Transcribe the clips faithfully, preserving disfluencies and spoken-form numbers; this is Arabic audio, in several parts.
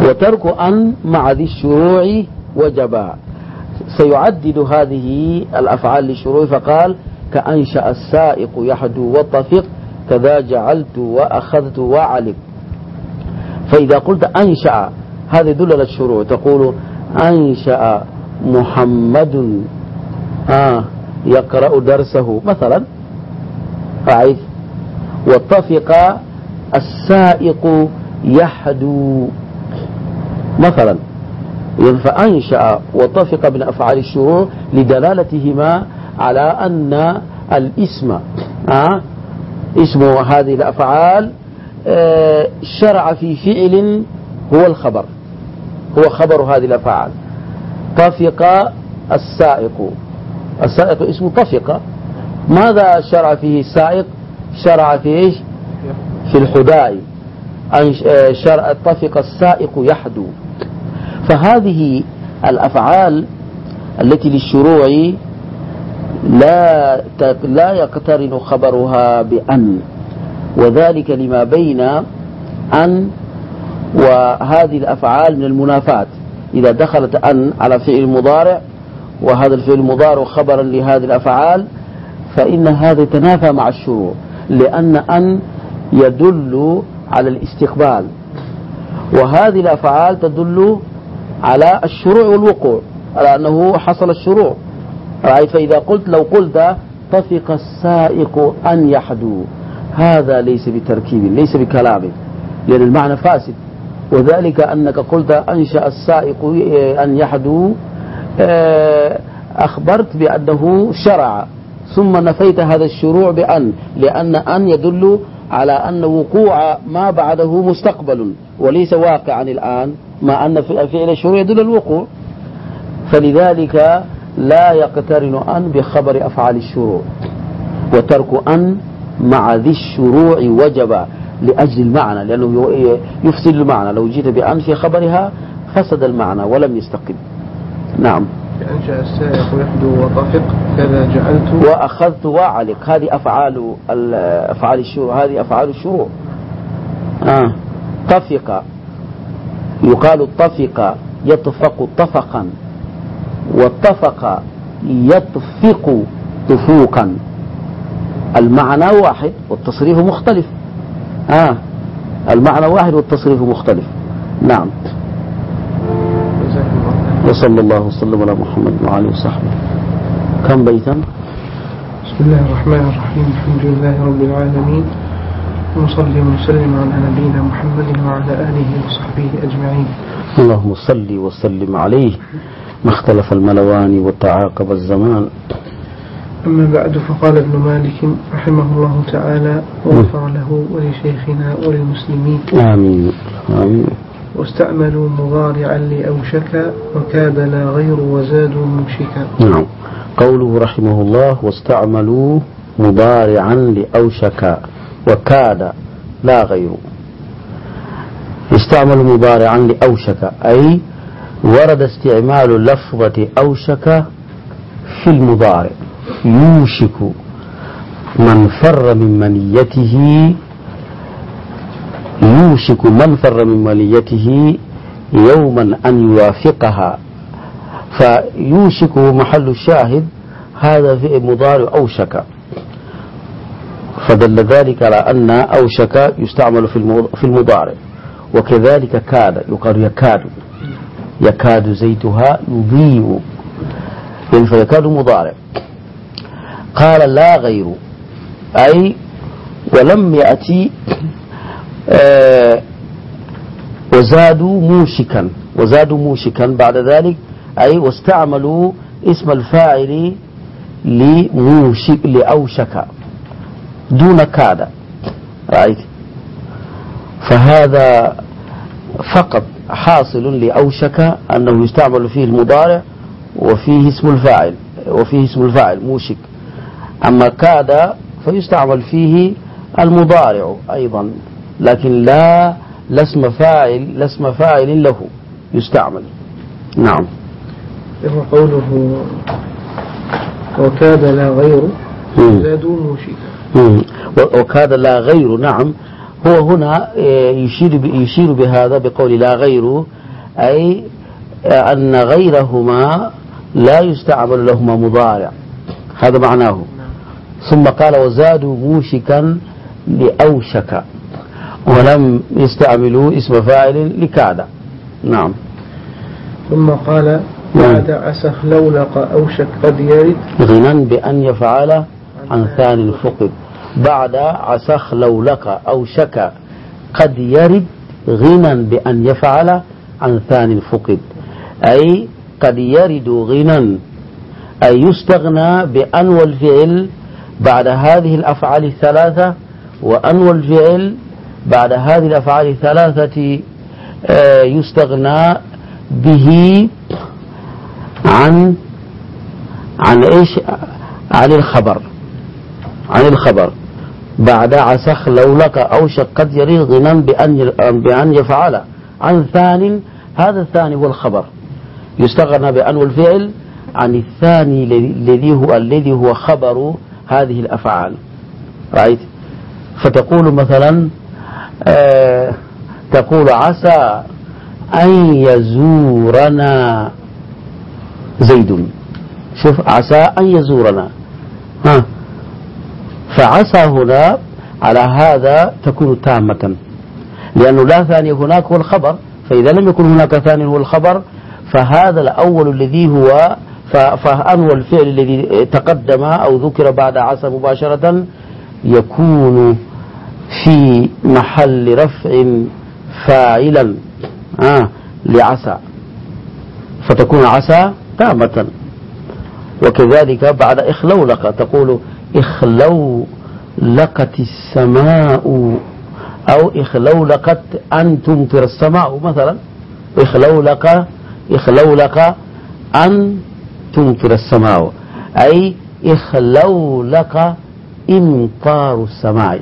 وترك أن مع ذي الشروع وجب. سيعدد هذه الأفعال للشروع فقال كأنشأ السائق يحدو واتفق كذا جعلت وأخذت وعلق. فإذا قلت أنشأ هذا يدل على الشروع، تقول أنشأ محمد آه يقرأ درسه مثلا، رأيت، واتفق السائق يحدو مثلا. فأنشأ واتفق من أفعال الشروع لدلالتهما على أن الاسم آه اسم هذه الأفعال آه شرع في فعل هو الخبر، هو خبر هذه الأفعال. طفق السائق، السائق اسمه طفق، ماذا شرع فيه السائق؟ شرع في إيش؟ في الحداء. شرع طفق السائق يحدو. فهذه الأفعال التي للشروع لا لا يقترن خبرها بأن، وذلك لما بين أن وهذه الأفعال من المنافات. إذا دخلت أن على فعل مضارع وهذا الفعل المضارع خبرا لهذه الأفعال فإن هذا يتنافى مع الشروع، لأن أن يدل على الاستقبال وهذه الأفعال تدل على الشروع والوقوع، على أنه حصل الشروع. فإذا قلت لو قلت طفق السائق أن يحدو، هذا ليس بتركيب، ليس بكلام، لأن المعنى فاسد. وذلك أنك قلت أنشأ السائق أن يحدو، أخبرت بأنه شرع ثم نفيت هذا الشروع بأن، لأن أن يدل على أن وقوع ما بعده مستقبل وليس واقعا الآن، مع أن فعل الشروع يدل الوقوع. فلذلك لا يقترن أن بخبر أفعال الشروع. وترك أن مع ذي الشروع وجب لأجل المعنى، لأنه يفسد المعنى. لو جيت بأن في خبرها فسد المعنى ولم يستقم. نعم. أنشأ السائق يحدو وطفق كذا جعلت وأخذت وعلق، هذه أفعال أفعال الشروع، هذه أفعال الشروع. آه. طفق يقال الطفق يطفق طفقا، واتفق يطفق طفوقا، المعنى واحد والتصريف مختلف. آه. المعنى واحد والتصريف مختلف. نعم. وصلى الله وسلم على محمد وعلى وصحبه. كم بيتا؟ بسم الله الرحمن الرحيم، الحمد لله رب العالمين، ونصلي ونسلم على نبينا محمد وعلى آله وصحبه أجمعين. اللهم صل وسلم عليه ما اختلف الملوان وتعاقب الزمان. أما بعد، فقال ابن مالك رحمه الله تعالى وغفر له ولشيخنا وللمسلمين آمين آمين. واستعملوا مضارعا لأوشك وكاد لا غير وزادوا موشكا. نعم. قوله رحمه الله واستعملوا مضارعا لأوشك وكاد لا غير. استعملوا مضارعا لأوشك أي ورد استعمال لفظة أوشك في المضارع، يوشك من فر من منيته، يوشك من فر من منيته يوما أن يوافقها. فيوشك محل الشاهد، هذا في مضارع أوشك، فدل ذلك على أن أوشك يستعمل في المضارع. وكذلك كاد يقال يكاد، يكاد زيتها يضيء، يعني فيكاد مضارع. قال لا غير أي ولم يأتي آه وزادوا موشكا، وزادوا موشكا بعد ذلك، أي واستعملوا اسم الفاعل لموشك لأوشك دون كاد. رأيت؟ فهذا فقط حاصل لأوشك أنه يستعمل فيه المضارع وفيه اسم الفاعل، وفيه اسم الفاعل موشك. أما كاد فيستعمل فيه المضارع أيضا، لكن لا لاسم فاعل، لاسم فاعل له يستعمل. نعم. قوله وكاد لا غير زادوا موشكا، وكاد لا غير. نعم. هو هنا يشير يشير بهذا بقول لا غيره، أي أن غيرهما لا يستعمل لهما مضارع، هذا معناه. ثم قال وزادوا موشكا لأوشك، ولم يستعملوا اسم فاعل لكاد. نعم. ثم قال بعد عسى لولق أوشك قد يرد غنى بأن يفعل عن ثاني فقد. بعد عسى لولق أوشك قد يرد غنى بأن يفعل عن ثاني فقد، أي قد يرد غنى أي يستغنى بأن والفعل بعد هذه الأفعال الثلاثة، وأن والفعل بعد هذه الأفعال الثلاثة يستغنى به عن عن إيش؟ عن الخبر، عن الخبر. بعد عسى لولك أوشك قد يرد غنى بأن بأن يفعل عن ثان، هذا الثاني هو الخبر، يستغنى بأن والفعل عن الثاني الذي هو الذي هو خبر هذه الأفعال. رأيت؟ فتقول مثلا آه تقول عسى أن يزورنا زيد. شوف، عسى أن يزورنا، ها، فعسى هنا على هذا تكون تامة، لأنه لا ثاني هناك هو الخبر، فإذا لم يكن هناك ثاني هو الخبر فهذا الأول الذي هو فأن والفعل الذي تقدم أو ذكر بعد عسى مباشرة يكون في محل رفع فاعلا آه لعسى، فتكون عسى تامة. وكذلك بعد إخلولق تقول إخلولقت السماء، أو إخلولقت أن تمطر السماء مثلا، إخلولق إخلولق أن تمطر السماء، أي إخلولق إمطار السماء،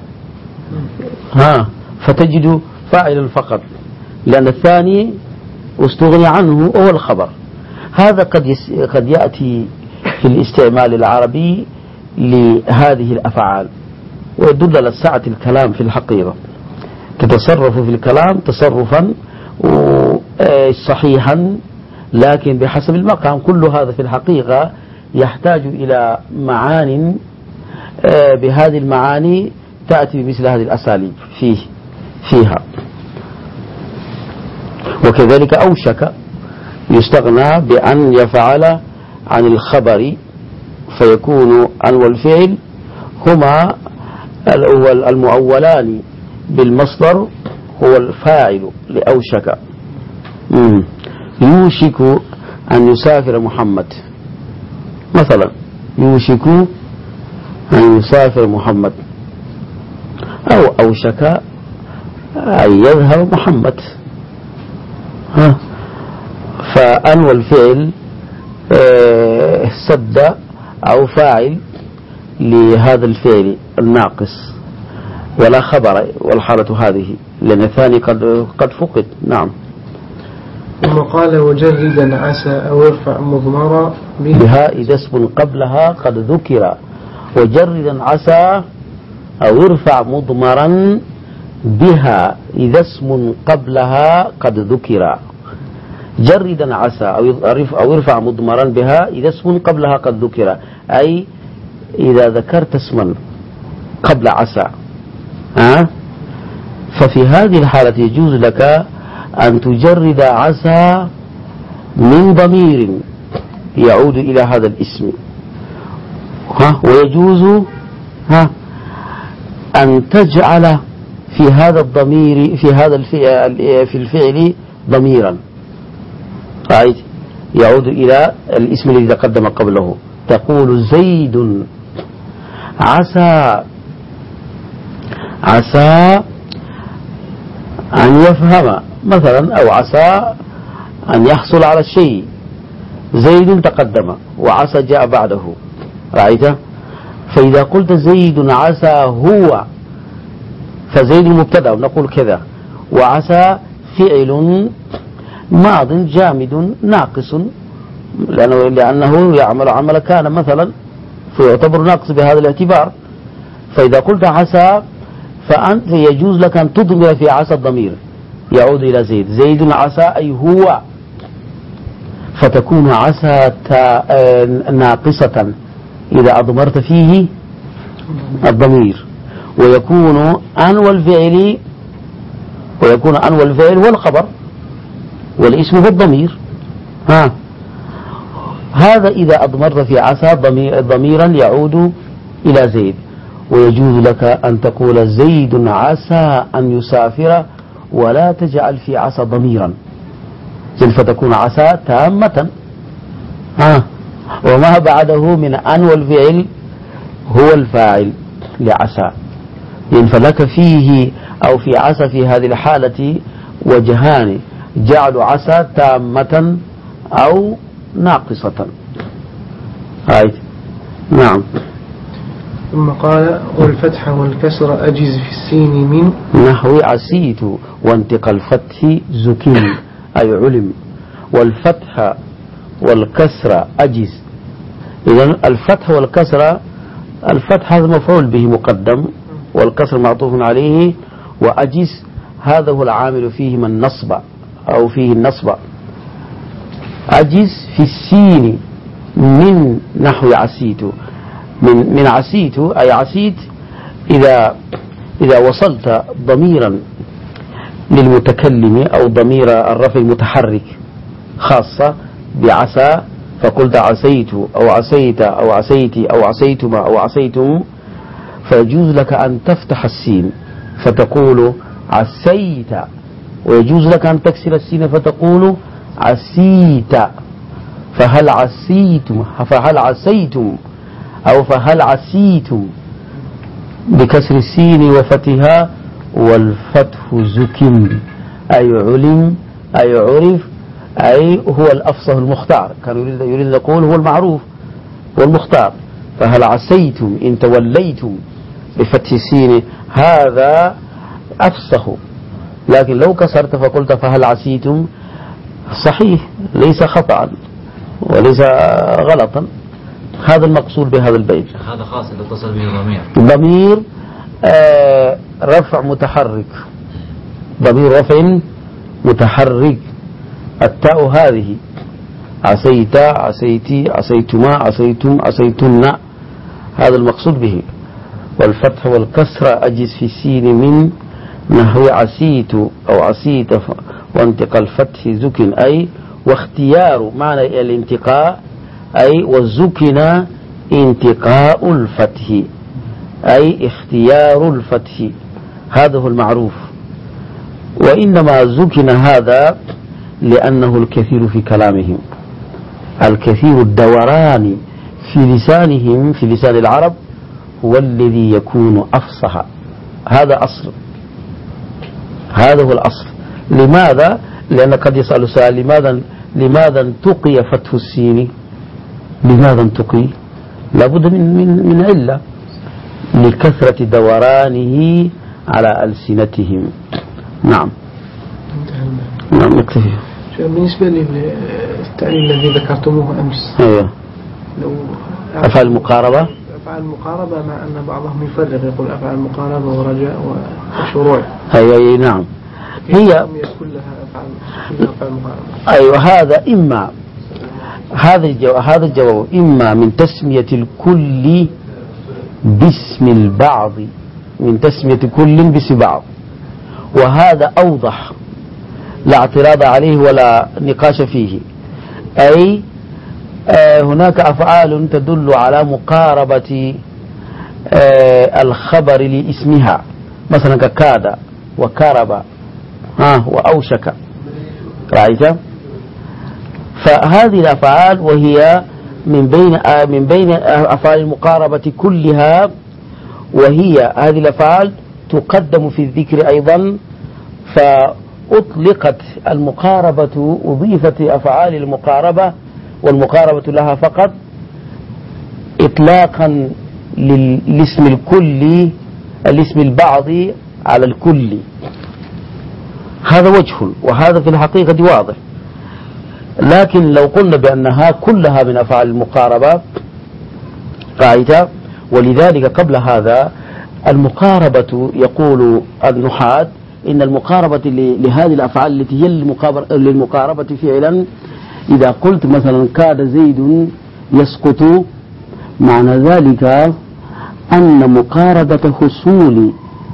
ها، فتجد فاعلا فقط، لأن الثاني استغني عنه هو الخبر. هذا قد يس قد يأتي في الاستعمال العربي لهذه الأفعال، ويدل على سعة الكلام في الحقيقة. تتصرف في الكلام تصرفا صحيحا، لكن بحسب المقام. كل هذا في الحقيقة يحتاج إلى معان، بهذه المعاني تأتي بمثل هذه الأساليب فيه فيها. وكذلك أوشك يستغنى بأن يفعل عن الخبر، فيكون أن والفعل هما الأول المؤولان بالمصدر هو الفاعل لأوشك. يوشك أن يسافر محمد مثلا، يوشك أن يسافر محمد، أو أوشك أن يذهب محمد، ها، فأن والفعل سد أو فاعل لهذا الفعل الناقص ولا خبر، والحالة هذه لأن الثاني قد قد فقد. نعم. ثم قال وجردا عسى أو ارفع مضمرا بها إذا اسم قبلها قد ذكر، وجردا عسى أو ارفع مضمرا بها إذا اسم قبلها قد ذكر. جردا عسى أو ارفع مضمرا بها إذا اسم قبلها قد ذكر، أي إذا ذكرت اسما قبل عسى، أه؟ ففي هذه الحالة يجوز لك أن تجرد عسى من ضمير يعود إلى هذا الاسم، ها، ويجوز ها أن تجعل في هذا الضمير في هذا الفعل في الفعل ضميرا، رأيت، يعود إلى الاسم الذي تقدم قبله. تقول زيد عسى عسى أن يفهم مثلا، أو عسى أن يحصل على الشيء. زيد تقدم وعسى جاء بعده، رأيت. فإذا قلت زيد عسى هو، فزيد مبتدأ نقول كذا، وعسى فعل ماض جامد ناقص، لأنه, لأنه يعمل عمل كان مثلا، فيعتبر ناقص بهذا الاعتبار. فإذا قلت عسى فأنت يجوز لك أن تضمر في عسى الضمير يعود إلى زيد. زيد عسى أي هو، فتكون عسى ناقصة إذا أضمرت فيه الضمير، ويكون أن والفعل ويكون أن والفعل هو الخبر والاسم هو الضمير. ها هذا إذا أضمرت في عسى ضميرا يعود إلى زيد. ويجوز لك أن تقول زيد عسى أن يسافر ولا تجعل في عسى ضميرا، فتكون عسى تامة. ها وما بعده من أن والفعل هو الفاعل لعسى. فلك فيه أو في عسى في هذه الحالة وجهان: جعل عسى تامة أو ناقصة. هاي نعم. ثم قال: والفتح والكسر أجز في السين من نحو عسيت وانتقى الفتح زكين أي علم. والفتح والكسر أجز. إذن الفتح والكسر، الفتح هذا مفعول به مقدم والكسر معطوف عليه، وأجز هذا هو العامل فيه من نصب أو فيه النصب. أجز في السين من نحو عسيت، من من عسيت أي عسيت إذا إذا وصلت ضميرا للمتكلم أو ضمير الرفع المتحرك خاصة بعسى، فقلت عسيت أو عسيت أو عسيتي أو عسيتما أو عسيتم، فيجوز لك أن تفتح السين فتقول عسيت، ويجوز لك أن تكسر السين فتقول عسيت. فهل عسيتم فهل عسيتم أو فهل عسيتم بكسر السين وفتحها، والفتح زكين أي علم أي عرف أي هو الأفصح المختار. كان يريد يريد يقول هو المعروف والمختار. فهل عسيتم إن توليتم بفتح السين هذا أفصح. لكن لو كسرت فقلت فهل عسيتم صحيح، ليس خطأ وليس غلطا. هذا المقصود بهذا البيت. هذا خاص إذا اتصل به ضمير ضمير آه رفع متحرك، ضمير رفع متحرك. التاء هذه عسيت عسيتي عسيتما عسيتم عسيتن، هذا المقصود به. والفتح والكسر أجز في السين من نحو عسيت أو عسيت وانتقى الفتح زكن أي واختيار معنى الانتقاء أي والزكن انتقاء الفتح أي اختيار الفتح، هذا هو المعروف. وإنما زكن هذا لأنه الكثير في كلامهم، الكثير الدوران في لسانهم في لسان العرب هو الذي يكون أفصح. هذا أصل، هذا هو الأصل. لماذا؟ لأن قد يسأل سؤال: لماذا لماذا انتقي فتح السين؟ لماذا انتقي؟ لابد من من من علة، لكثرة دورانه على ألسنتهم. نعم نعم نكتفي. بالنسبة للتعليل الذي ذكرتموه أمس، أيوه لو أفعال المقاربة أفعال المقاربة، مع أن بعضهم يفرق يقول أفعال المقاربة ورجاء وشروع. أي أي نعم، هي كلها أفعال المقاربة. أيوه هذا إما هذا الجواب هذا الجواب إما من تسمية الكل باسم البعض، من تسمية كل باسم بعض، وهذا أوضح لا اعتراض عليه ولا نقاش فيه. أي آه هناك أفعال تدل على مقاربة آه الخبر لاسمها، مثلا ككاد وكرب ها وأوشك، رأيت؟ فهذه الأفعال وهي من بين آه من بين أفعال المقاربة كلها، وهي هذه الأفعال تقدم في الذكر أيضا، فأطلقت المقاربة، أضيفت أفعال المقاربة والمقاربة لها فقط إطلاقا للاسم الكل، الاسم البعض على الكل. هذا وجه، وهذا في الحقيقة واضح. لكن لو قلنا بأنها كلها من أفعال المقاربة قاعدة، ولذلك قبل هذا المقاربة يقول النحاة إن المقاربة لهذه الأفعال التي هي للمقاربة فعلا، إذا قلت مثلا كاد زيد يسقط، معنى ذلك أن مقاربة حصول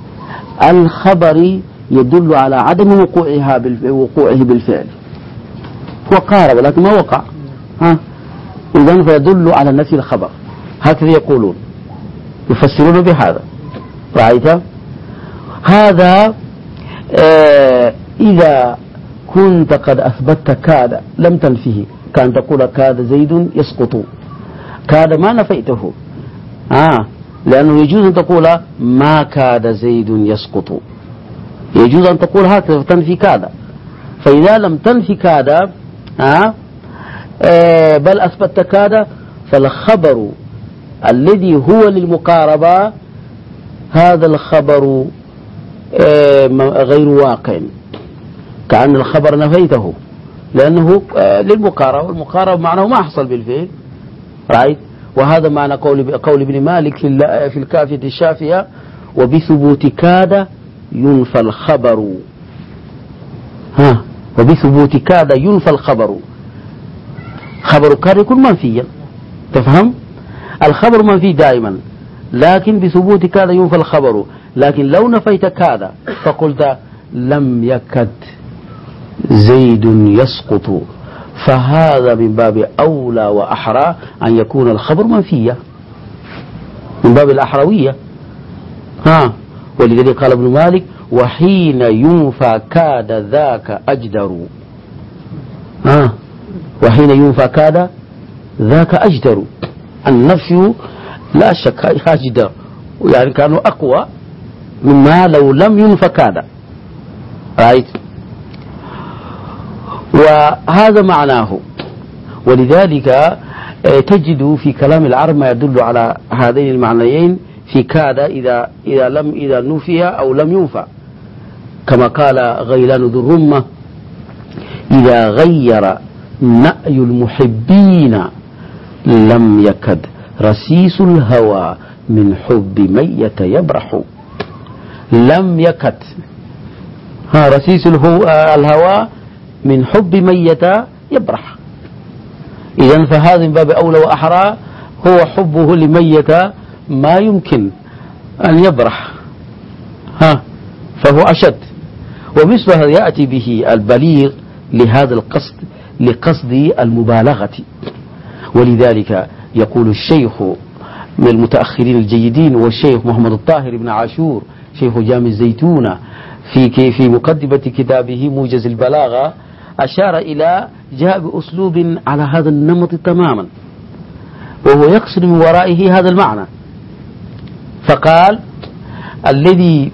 الخبر يدل على عدم وقوعها وقوعه بالفعل. وقارب لكن ما وقع، ها إذن فيدل على نفي الخبر. هكذا يقولون، يفسرون بهذا. رأيت هذا؟ آه إذا كنت قد أثبتت كاد لم تنفيه، كان تقول كاد زيد يسقط، كاد ما نفيته، آه لأنه يجوز أن تقول ما كاد زيد يسقط، يجوز أن تقول هكذا تنفي كاد. فإذا لم تنفي كاد آه آه بل أثبتت كاد، فالخبر الذي هو للمقاربة هذا الخبر آه غير واقع، كأن الخبر نفيته، لأنه آه للمقاربة، والمقاربة معناه ما حصل بالفعل. رأيت؟ وهذا معنى قول قول ابن مالك في في الكافية الشافية: وبثبوت كاد ينفى الخبر. ها وبثبوت كاد ينفى الخبر. خبر كاد يكون منفيا، تفهم؟ الخبر منفي دائما، لكن بثبوت كاد ينفى الخبر. لكن لو نفيت كاد فقلت لم يكد زيد يسقط، فهذا من باب أولى وأحرى أن يكون الخبر منفيا، من باب الأحروية. ها ولذلك قال ابن مالك: وحين ينفى كاد ذاك أجدر. ها وحين ينفى كاد ذاك أجدر، النفي لا شك أجدر، يعني كانوا أقوى مما لو لم ينفى كاد. رأيت؟ وهذا معناه. ولذلك تجد في كلام العرب ما يدل على هذين المعنيين في كاد إذا إذا لم إذا نفي أو لم ينفى، كما قال غيلان ذو الرمة: إذا غير نأي المحبين لم يكد رسيس الهوى من حب من يتيبرح. لم يكد ها رسيس الهوى من حب من يتيبرح. إذن فهذا من باب أولى وأحرى، هو حبه لميت ما يمكن أن يبرح، ها فهو أشد. ومثل هذا يأتي به البليغ لهذا القصد، لقصد المبالغة. ولذلك يقول الشيخ من المتأخرين الجيدين والشيخ محمد الطاهر بن عاشور شيخ جامع الزيتونة في في مقدمة كتابه موجز البلاغة، أشار إلى جاء بأسلوب على هذا النمط تماما، وهو يقصد من ورائه هذا المعنى. فقال: الذي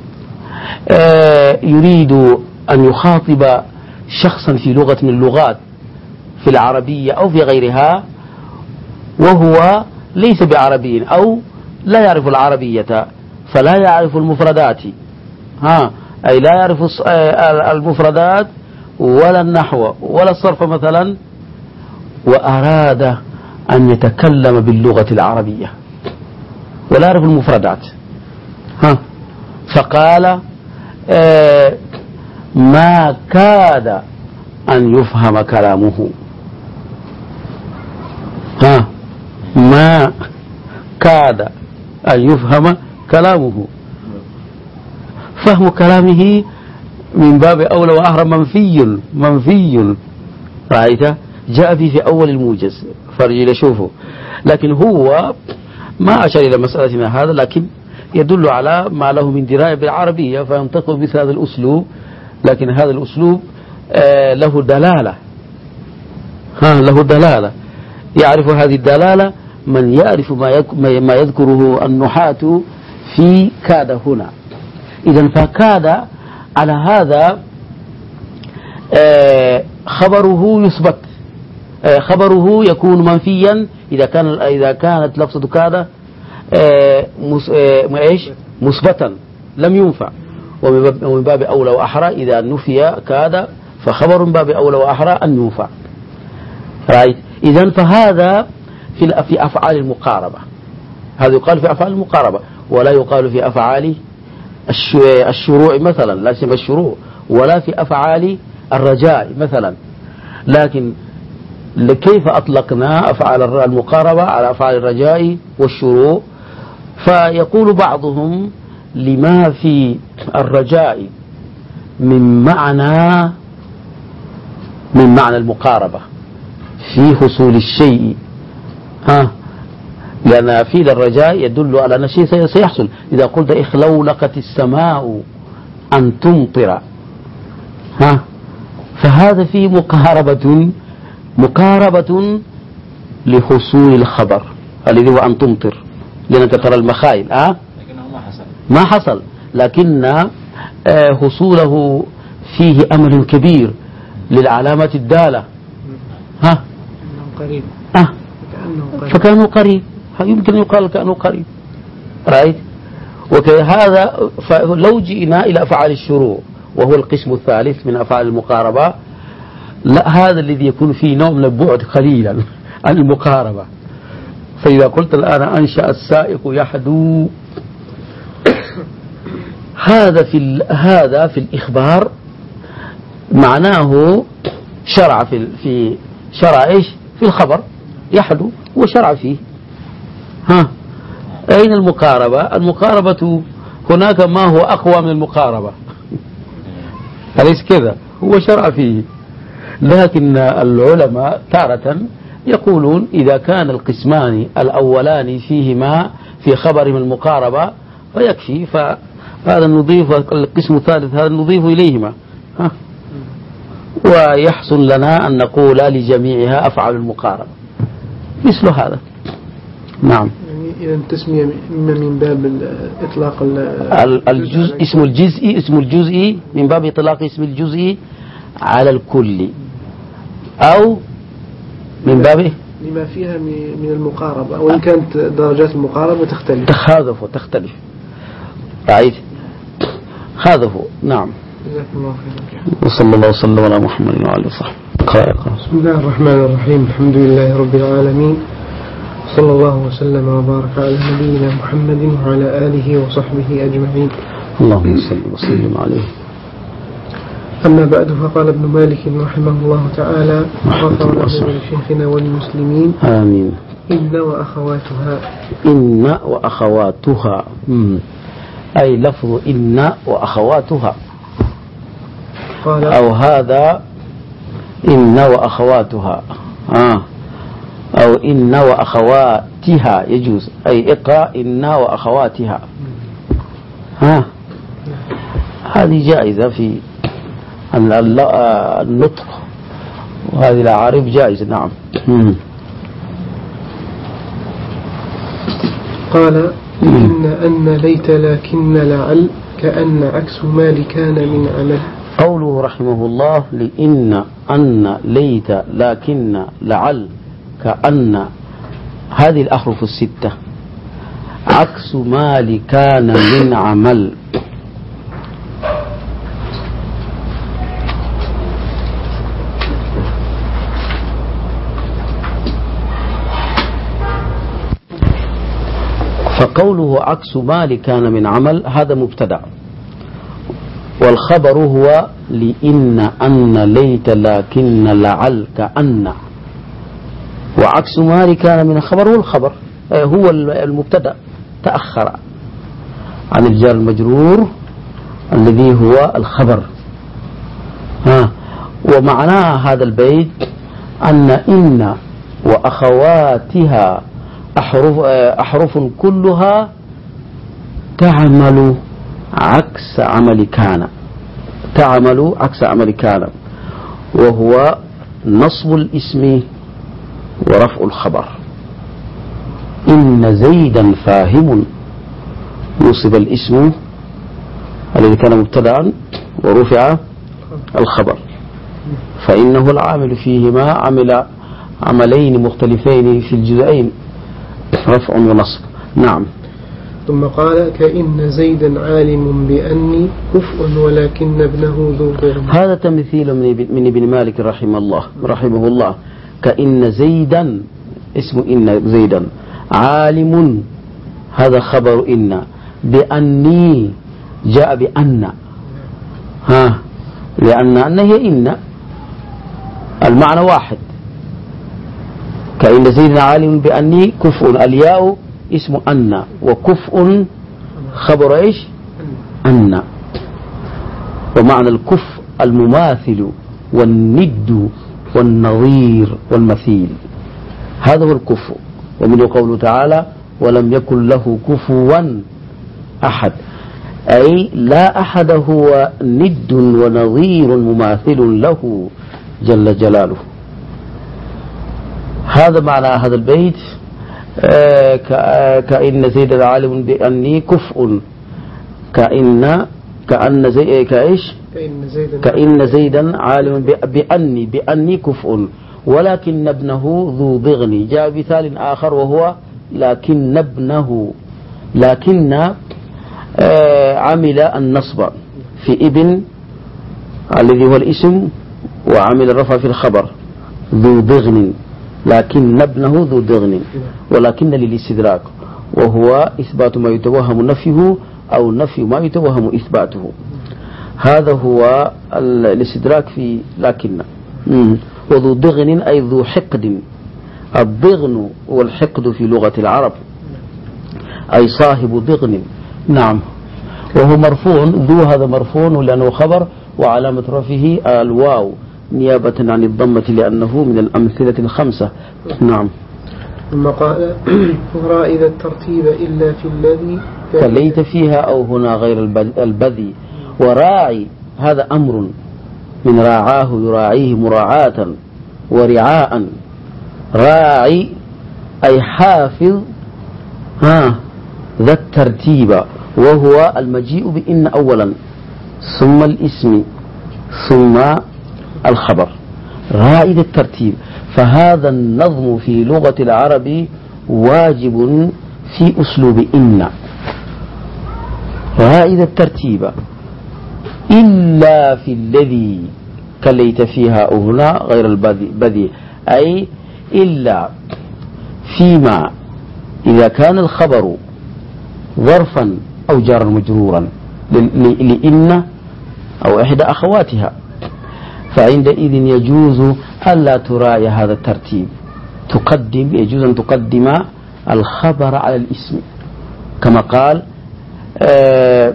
يريد أن يخاطب شخصا في لغة من اللغات في العربية أو في غيرها وهو ليس بعربي أو لا يعرف العربية، فلا يعرف المفردات، ها أي لا يعرف المفردات ولا النحو ولا الصرف مثلا، وأراد أن يتكلم باللغة العربية ولا يعرف المفردات، ها فقال: آه ما كاد أن يفهم كلامه. ها ما كاد أن يفهم كلامه. فهم كلامه من باب أولى وأحرى منفي منفي. رأيت؟ جاء فيه في أول الموجز، فرجل شوفه. لكن هو ما أشار إلى مسألتنا هذا، لكن يدل على ما له من دراية بالعربية فينطق مثل هذا الأسلوب. لكن هذا الأسلوب آه له دلالة، ها له دلالة، يعرف هذه الدلالة من يعرف ما ما يذكره النحاة في كاد هنا. إذن فكاد على هذا آه خبره يثبت، آه خبره يكون منفيا إذا كان إذا كانت لفظة كاد آه ايش مثبتا لم ينفع. ومن باب أولى وأحرى إذا نفي كاد فخبر من باب أولى وأحرى أن ينفع. رايت؟ إذن فهذا في في أفعال المقاربة، هذا يقال في أفعال المقاربة. ولا يقال في أفعال الشروع مثلا، لا سيما الشروع، ولا في أفعال الرجاء مثلا. لكن كيف أطلقنا أفعال المقاربة على أفعال الرجاء والشروع؟ فيقول بعضهم لما في الرجاء من معنى من معنى المقاربة في حصول الشيء، ها، لأن فعل الرجاء يدل على أن شيء سيحصل. إذا قلت اخلولقت السماء أن تمطر، ها، فهذا فيه مقاربة مقاربة لحصول الخبر الذي هو أن تمطر، لأنك ترى المخايل، ها، لكنه ما حصل ما حصل، لكن حصوله فيه أمل كبير للعلامة الدالة، ها، قريب، أه فكانوا قريب، يمكن يقال كانوا قريب، رأيت. وكهذا فلو جئنا إلى أفعال الشروع وهو القسم الثالث من أفعال المقاربة، لا، هذا الذي يكون فيه نوع من البعد قليلا عن المقاربة. فإذا قلت الآن أنشأ السائق يحدو، هذا في هذا في الإخبار معناه شرع في في شرع إيش في الخبر يحدو وشرع فيه. ها، أين المقاربة؟ المقاربة هناك ما هو أقوى من المقاربة، أليس كذا؟ هو شرع فيه. لكن العلماء تارة يقولون إذا كان القسمان الأولان فيهما في خبرهم المقاربة فيكفي، فهذا نضيف القسم الثالث هذا نضيف إليهما، ها، ويحسن لنا أن نقول لجميعها أفعال المقاربة مثل هذا. نعم. يعني إذا التسمية إما من باب إطلاق الجزء اسم الجزء اسم الجزء من باب إطلاق اسم الجزء على الكل، أو من باب لما فيها من المقاربة، وإن كانت درجات المقاربة تختلف تخاذف وتختلف، رأيت هذا هو. نعم. جزاك الله خيرا. وصلى الله وسلم على محمد وعلى وصحبه. بسم الله الرحمن الرحيم. الحمد لله رب العالمين، صلى الله وسلم وبارك على نبينا محمد وعلى آله وصحبه أجمعين. اللهم صل وسلم عليه. أما بعد، فقال ابن مالك رحمه الله تعالى غفر له ولشيخنا والمسلمين آمين. إن وأخواتها إن وأخواتها، مم. أي لفظ إن وأخواتها، قال أو هذا إن وأخواتها، آه. أو إن وأخواتها يجوز، أي اقرأ إن وأخواتها، ها، هذه جائزة في النطق، وهذه الأعارف جائزة. نعم. مم. قال إن أن ليت لكن لعل كأن عكس ما لكان من عمل. قوله رحمه الله لإن أن ليت لكن لعل كأن، هذه الأحرف الستة عكس ما لكان من عمل. فقوله عكس ما لكان من عمل هذا مبتدأ، والخبر هو لإن أن ليت لكن لعل كأن، وعكس ما لكان من الخبر هو الخبر، هو المبتدأ تأخر عن الجار المجرور الذي هو الخبر. ها، ومعنى هذا البيت أن إن وأخواتها أحرف, أحرف كلها تعمل عكس عمل كان، تعمل عكس عمل كان، وهو نصب الاسم ورفع الخبر. إن زيدا فاهم، نصب الاسم الذي كان مبتدأ ورفع الخبر، فإنه العامل فيهما عمل عملين مختلفين في الجزئين، رفع ونصب. نعم. ثم قال كإن زيدا عالم بأني كفء ولكن ابنه ذو ظلم. هذا تمثيل من ابن مالك رحمه الله رحمه الله كإن زيدا، اسم إن زيدا، عالم هذا خبر إن، بأني جاء بأن، ها، لأن أن هي إن، المعنى واحد. كأن زيد عالم بأني كفء، الياء اسم أن، وكفء خبر إيش؟ أن. ومعنى الكفء المماثل والند والنظير والمثيل، هذا هو الكفء. ومنه قوله تعالى ولم يكن له كفوا أحد، أي لا أحد هو ند ونظير مماثل له جل جلاله. هذا معنى هذا البيت. كأن زيد عالم بأني كفء، كأن كأن زي كإيش كأن زيدا عالم بأني بأني كفء، ولكن ابنه ذو ضغن. جاء مثال آخر وهو لكن ابنه، لكن عمل النصب في ابن الذي هو الاسم، وعمل الرفع في الخبر ذو ضغن، لكن ابنه ذو ضغن، ولكن للاستدراك، وهو إثبات ما يتوهم نفيه أو نفي ما يتوهم إثباته. هذا هو الاستدراك في لكن. وذو ضغن أي ذو حقد، الضغن والحقد في لغة العرب أي صاحب ضغن. نعم. وهو مرفوع، ذو هذا مرفوع لأنه خبر، وعلامة رفعه الواو نيابة عن الضمة لأنه من الأمثلة الخمسة. نعم. ثم قال وراء إذا الترتيب إلا في الذي كليت فيها أو هنا غير البذي. وراعي هذا أمر من راعاه يراعيه مراعاة ورعاء. راعي أي حافظ ها ذا الترتيب، وهو المجيء بإن أولا ثم الاسم ثم الخبر. راعي ذا الترتيب، فهذا النظم في لغة العرب واجب في أسلوب إن. راعي ذا الترتيب إلا في الذي كليت فيها أو هنا غير البذي، أي إلا فيما إذا كان الخبر ظرفا أو جارا مجرورا لإن أو إحدى أخواتها، فعندئذ يجوز ألا تراعي هذا الترتيب، تقدم يجوز أن تقدم الخبر على الاسم، كما قال آه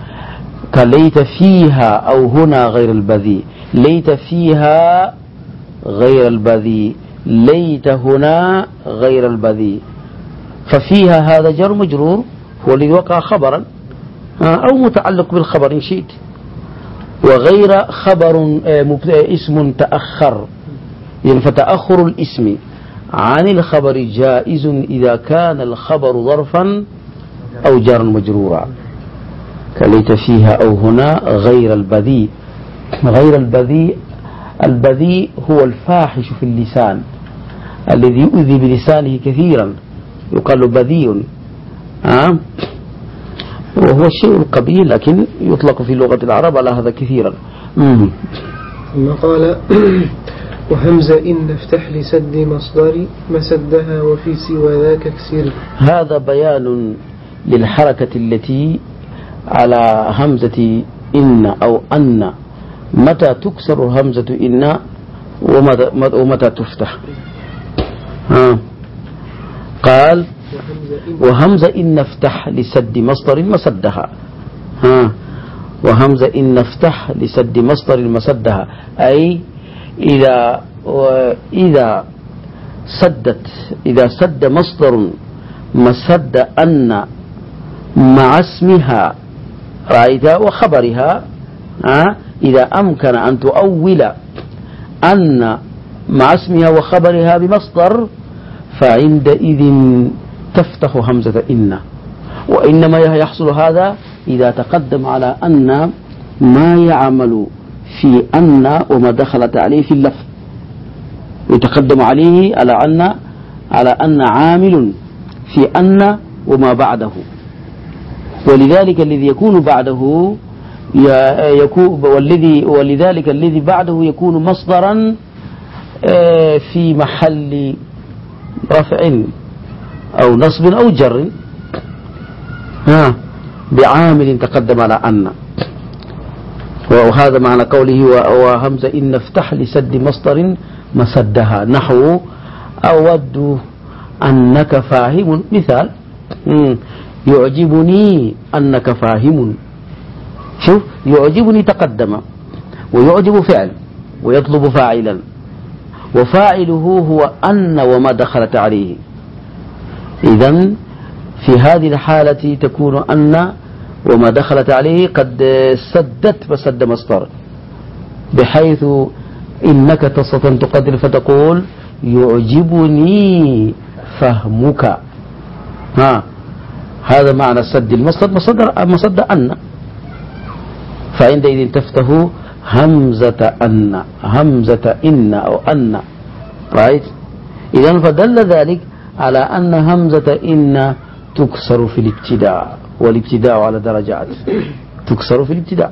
كليت فيها أو هنا غير البذي، ليت فيها غير البذي، ليت هنا غير البذي. ففيها هذا جر مجرور هو الذي وقع خبرا أو متعلق بالخبر إن شئت، وغير خبر اسم تأخر، يعني فتأخر الاسم عن الخبر جائز إذا كان الخبر ظرفا أو جارا مجرورا. كليت فيها أو هنا غير البذي. غير البذي، البذي هو الفاحش في اللسان الذي يؤذي بلسانه كثيرا، يقال بذي أه؟ وهو الشيء القبيل، لكن يطلق في لغة العرب على هذا كثيرا. ثم قال وهمزة إن افتح لسد مصدر مسدها وفي سوى ذاك كسر. هذا بيان للحركة التي على همزة إن أو أن، متى تكسر همزة إن ومتى تفتح. ها. قال وهمزة إن افتح لسد مصدر مسدها. ها. وهمزة إن افتح لسد مصدر مسدها، أي إذا إذا سدت إذا سد مصدر مسد أن مع اسمها رأيت وخبرها، أه؟ إذا أمكن أن تؤول أن مع اسمها وخبرها بمصدر فعندئذ تفتح همزة إن. وإنما يحصل هذا إذا تقدم على أن ما يعمل في أن وما دخلت عليه في اللفظ، يتقدم عليه على أن على أن عامل في أن وما بعده، ولذلك الذي يكون بعده يكون والذي ولذلك الذي بعده يكون مصدرا في محل رفع أو نصب أو جر. ها بعامل تقدم على أن. وهذا معنى قوله وهمزة إن افتح لسد مصدر مسدها، نحو أود أنك فاهم. مثال يعجبني أنك فاهم. شوف، يعجبني تقدم، ويعجب فعل، ويطلب فاعلا، وفاعله هو أن وما دخلت عليه. إذن في هذه الحالة تكون أن وما دخلت عليه قد سدت مسد مصدر، بحيث إنك تستطيع أن تقدر فتقول يعجبني فهمك. ها، هذا معنى سد المصدر، مصدر مصد أن. فعندئذ تفتح همزة أن، همزة إن أو أن. right؟ إذن فدل ذلك على أن همزة إن تكسر في الابتداء، والابتداء على درجات، تكسر في الابتداء.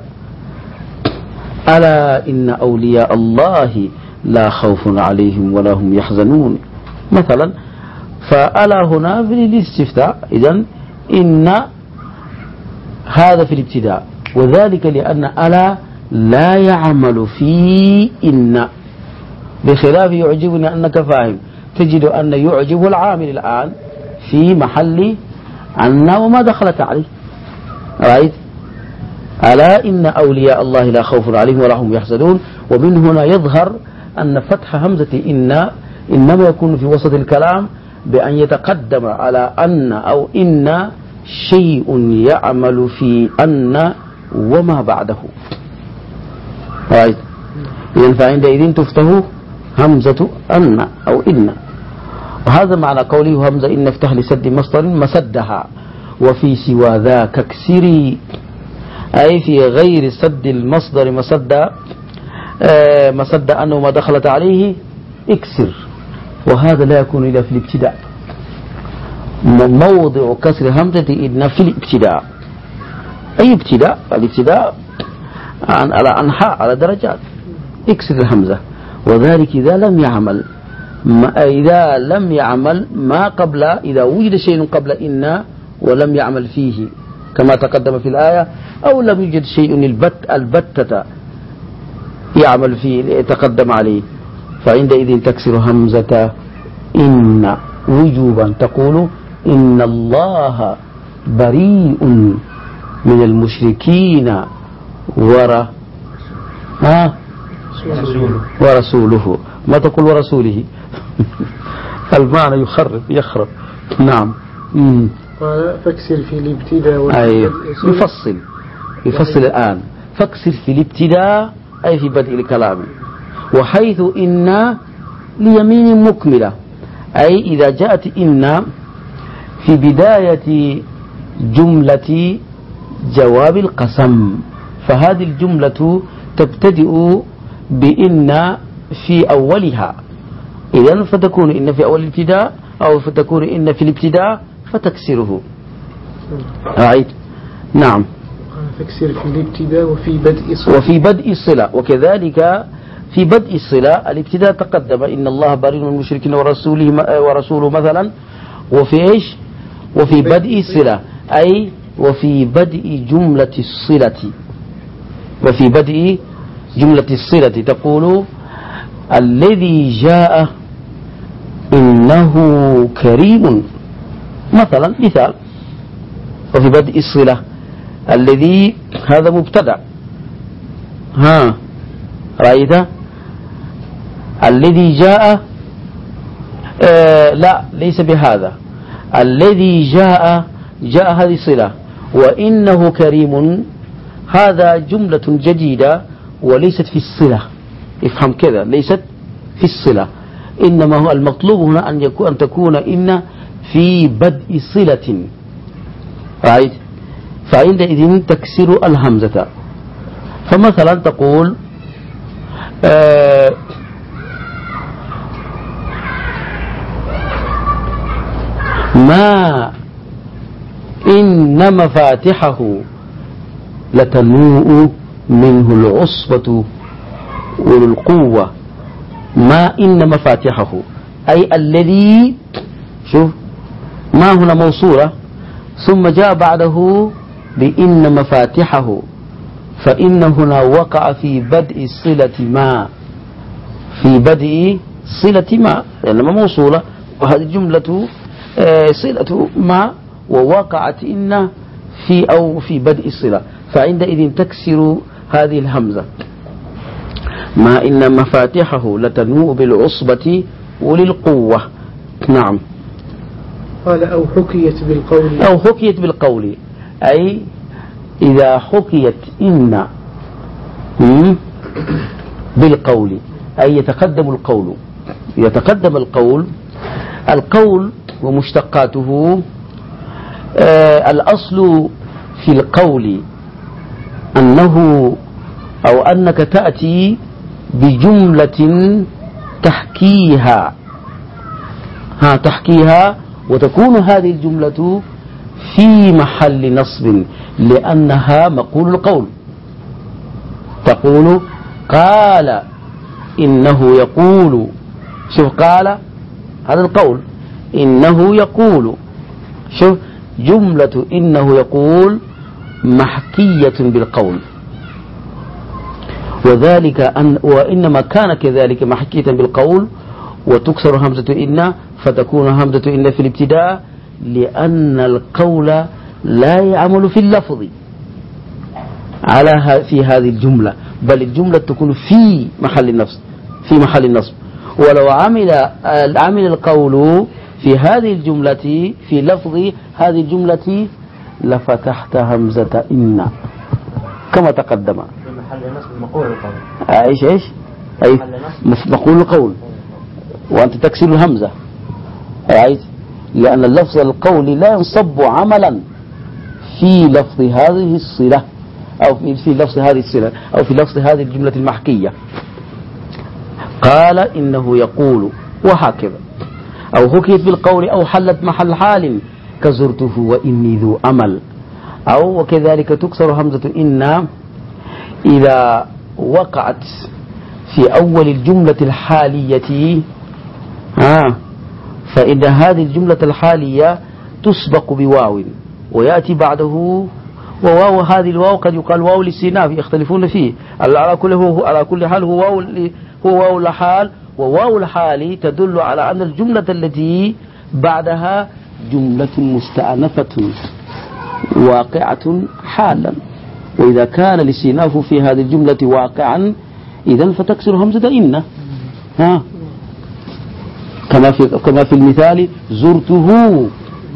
ألا إن أولياء الله لا خوف عليهم ولا هم يحزنون مثلا. فألا هنا في الاستفتاء، إذن إن هذا في الابتداء، وذلك لأن ألا لا يعمل في إن، بخلاف يعجبني أنك فاهم، تجد أن يعجب العامل الآن في محل أن وما دخلت عليه. رأيت؟ ألا إن أولياء الله لا خوف عليهم ولا هم يحزنون. ومن هنا يظهر أن فتح همزة إن إنما يكون في وسط الكلام بأن يتقدم على أن أو إن شيء يعمل في أن وما بعده. رأيت؟ إذن فعندئذ تفتح همزة أن أو إن. وهذا معنى قوله همزة إن افتح لسد مصدر مسدها. وفي سوى ذاك اكسري، أي في غير سد المصدر مسد آه مسد أنه ما دخلت عليه اكسر، وهذا لا يكون إلا في الابتداء. موضع كسر همزة إن في الابتداء. أي ابتداء؟ الابتداء على أنحاء، على درجات. اكسر الهمزة، وذلك إذا لم يعمل ما إذا لم يعمل ما قبل، إذا وجد شيء قبل إن ولم يعمل فيه كما تقدم في الآية، أو لم يوجد شيء البت البتة يعمل فيه تقدم عليه، فعندئذ تكسر همزة إن وجوبا، تقول إن الله بريء من المشركين ور ها ورسوله. ما تقول ورسوله؟ المعنى يخرب يخرب. نعم. مم. قال فاكسر في الابتداء. أي يفصل يفصل الآن. فاكسر في الابتداء أي في بدء الكلام، وحيث إن ليمين مكملة، أي إذا جاءت إن في بداية جملة جواب القسم، فهذه الجملة تبتدئ بإن في أولها، إذن فتكون إن في أول الابتداء، أو فتكون إن في الابتداء فتكسره. رأيت؟ نعم. فاكسر في الابتداء وفي بدء الصلة. وفي بدء الصلة، وكذلك في بدء الصلة الابتداء تقدم إن الله بريء من المشركين ورسوله ورسوله مثلا، وفي إيش؟ وفي بدء الصلة، أي وفي بدء جملة الصلة، وفي بدء جملة الصلة تقول الذي جاء إنه كريم مثلا، مثال. وفي بدء الصلة الذي هذا مبتدأ. ها رأيت؟ الذي جاء آه لا ليس بهذا. الذي جاء جاء هذه صلة، وإنه كريم هذا جملة جديدة وليست في الصلة. افهم كذا، ليست في الصلة، إنما هو المطلوب هنا أن يكون أن تكون إن في بدء صلة. رأيت؟ فعندئذ تكسر الهمزة. فمثلا تقول آه ما إن مفاتحه لتنوء منه العصبة أولو القوة. ما إن مفاتحه أي الذي، شوف ما هنا موصولة ثم جاء بعده بإن مفاتحه، فإن هنا وقع في بدء صلة ما، في بدء صلة ما لأنها موصولة، وهذه الجملة صلة ما، ووقعت إن في أو في بدء الصلة، فعندئذ تكسر هذه الهمزة. ما إن مفاتحه لتنوء بالعصبة وللقوة. نعم. قال أو حكيت بالقول، أو حكيت بالقول، أي إذا حكيت إن بالقول، أي يتقدم القول، يتقدم القول. القول ومشتقاته، آه الأصل في القول أنه أو أنك تأتي بجملة تحكيها، ها تحكيها، وتكون هذه الجملة في محل نصب لأنها مقول القول. تقول قال إنه يقول، شوف قال هذا القول، إنه يقول، شوف جملة إنه يقول محكية بالقول، وذلك أن وإنما كان كذلك محكية بالقول، وتكسر همزة إن فتكون همزة إن في الابتداء، لأن القول لا يعمل في اللفظ على في هذه الجملة، بل الجملة تكون في محل النصب، في محل النصب. ولو عمل عمل القول في هذه الجملة في لفظ هذه الجملة لفتحت همزة إن كما تقدم. في محل نصب مقول القول. ايش ايش؟ اي مقول القول، وأنت تكسر الهمزة، أي لأن اللفظ القولي لا ينصب عملا في لفظ هذه الصلة أو في لفظ هذه الصلة أو في لفظ هذه الجملة المحكية. قال إنه يقول وهكذا. أو حكيت بالقول أو حلت محل حال كزرته وإني ذو أمل. أو وكذلك تكسر همزة إن إذا وقعت في أول الجملة الحالية، آه فإن هذه الجملة الحالية تسبق بواو ويأتي بعده، وواو هذه الواو قد يقال واو الاستئناف، يختلفون فيه. على كل هو على كل حال هو واو هو واو الحال، وواو الحال تدل على أن الجملة التي بعدها جملة مستأنفة واقعة حالا، وإذا كان الاستئناف في هذه الجملة واقعا إذن فتكسر همزة إن، ها كما في كما في المثال زرته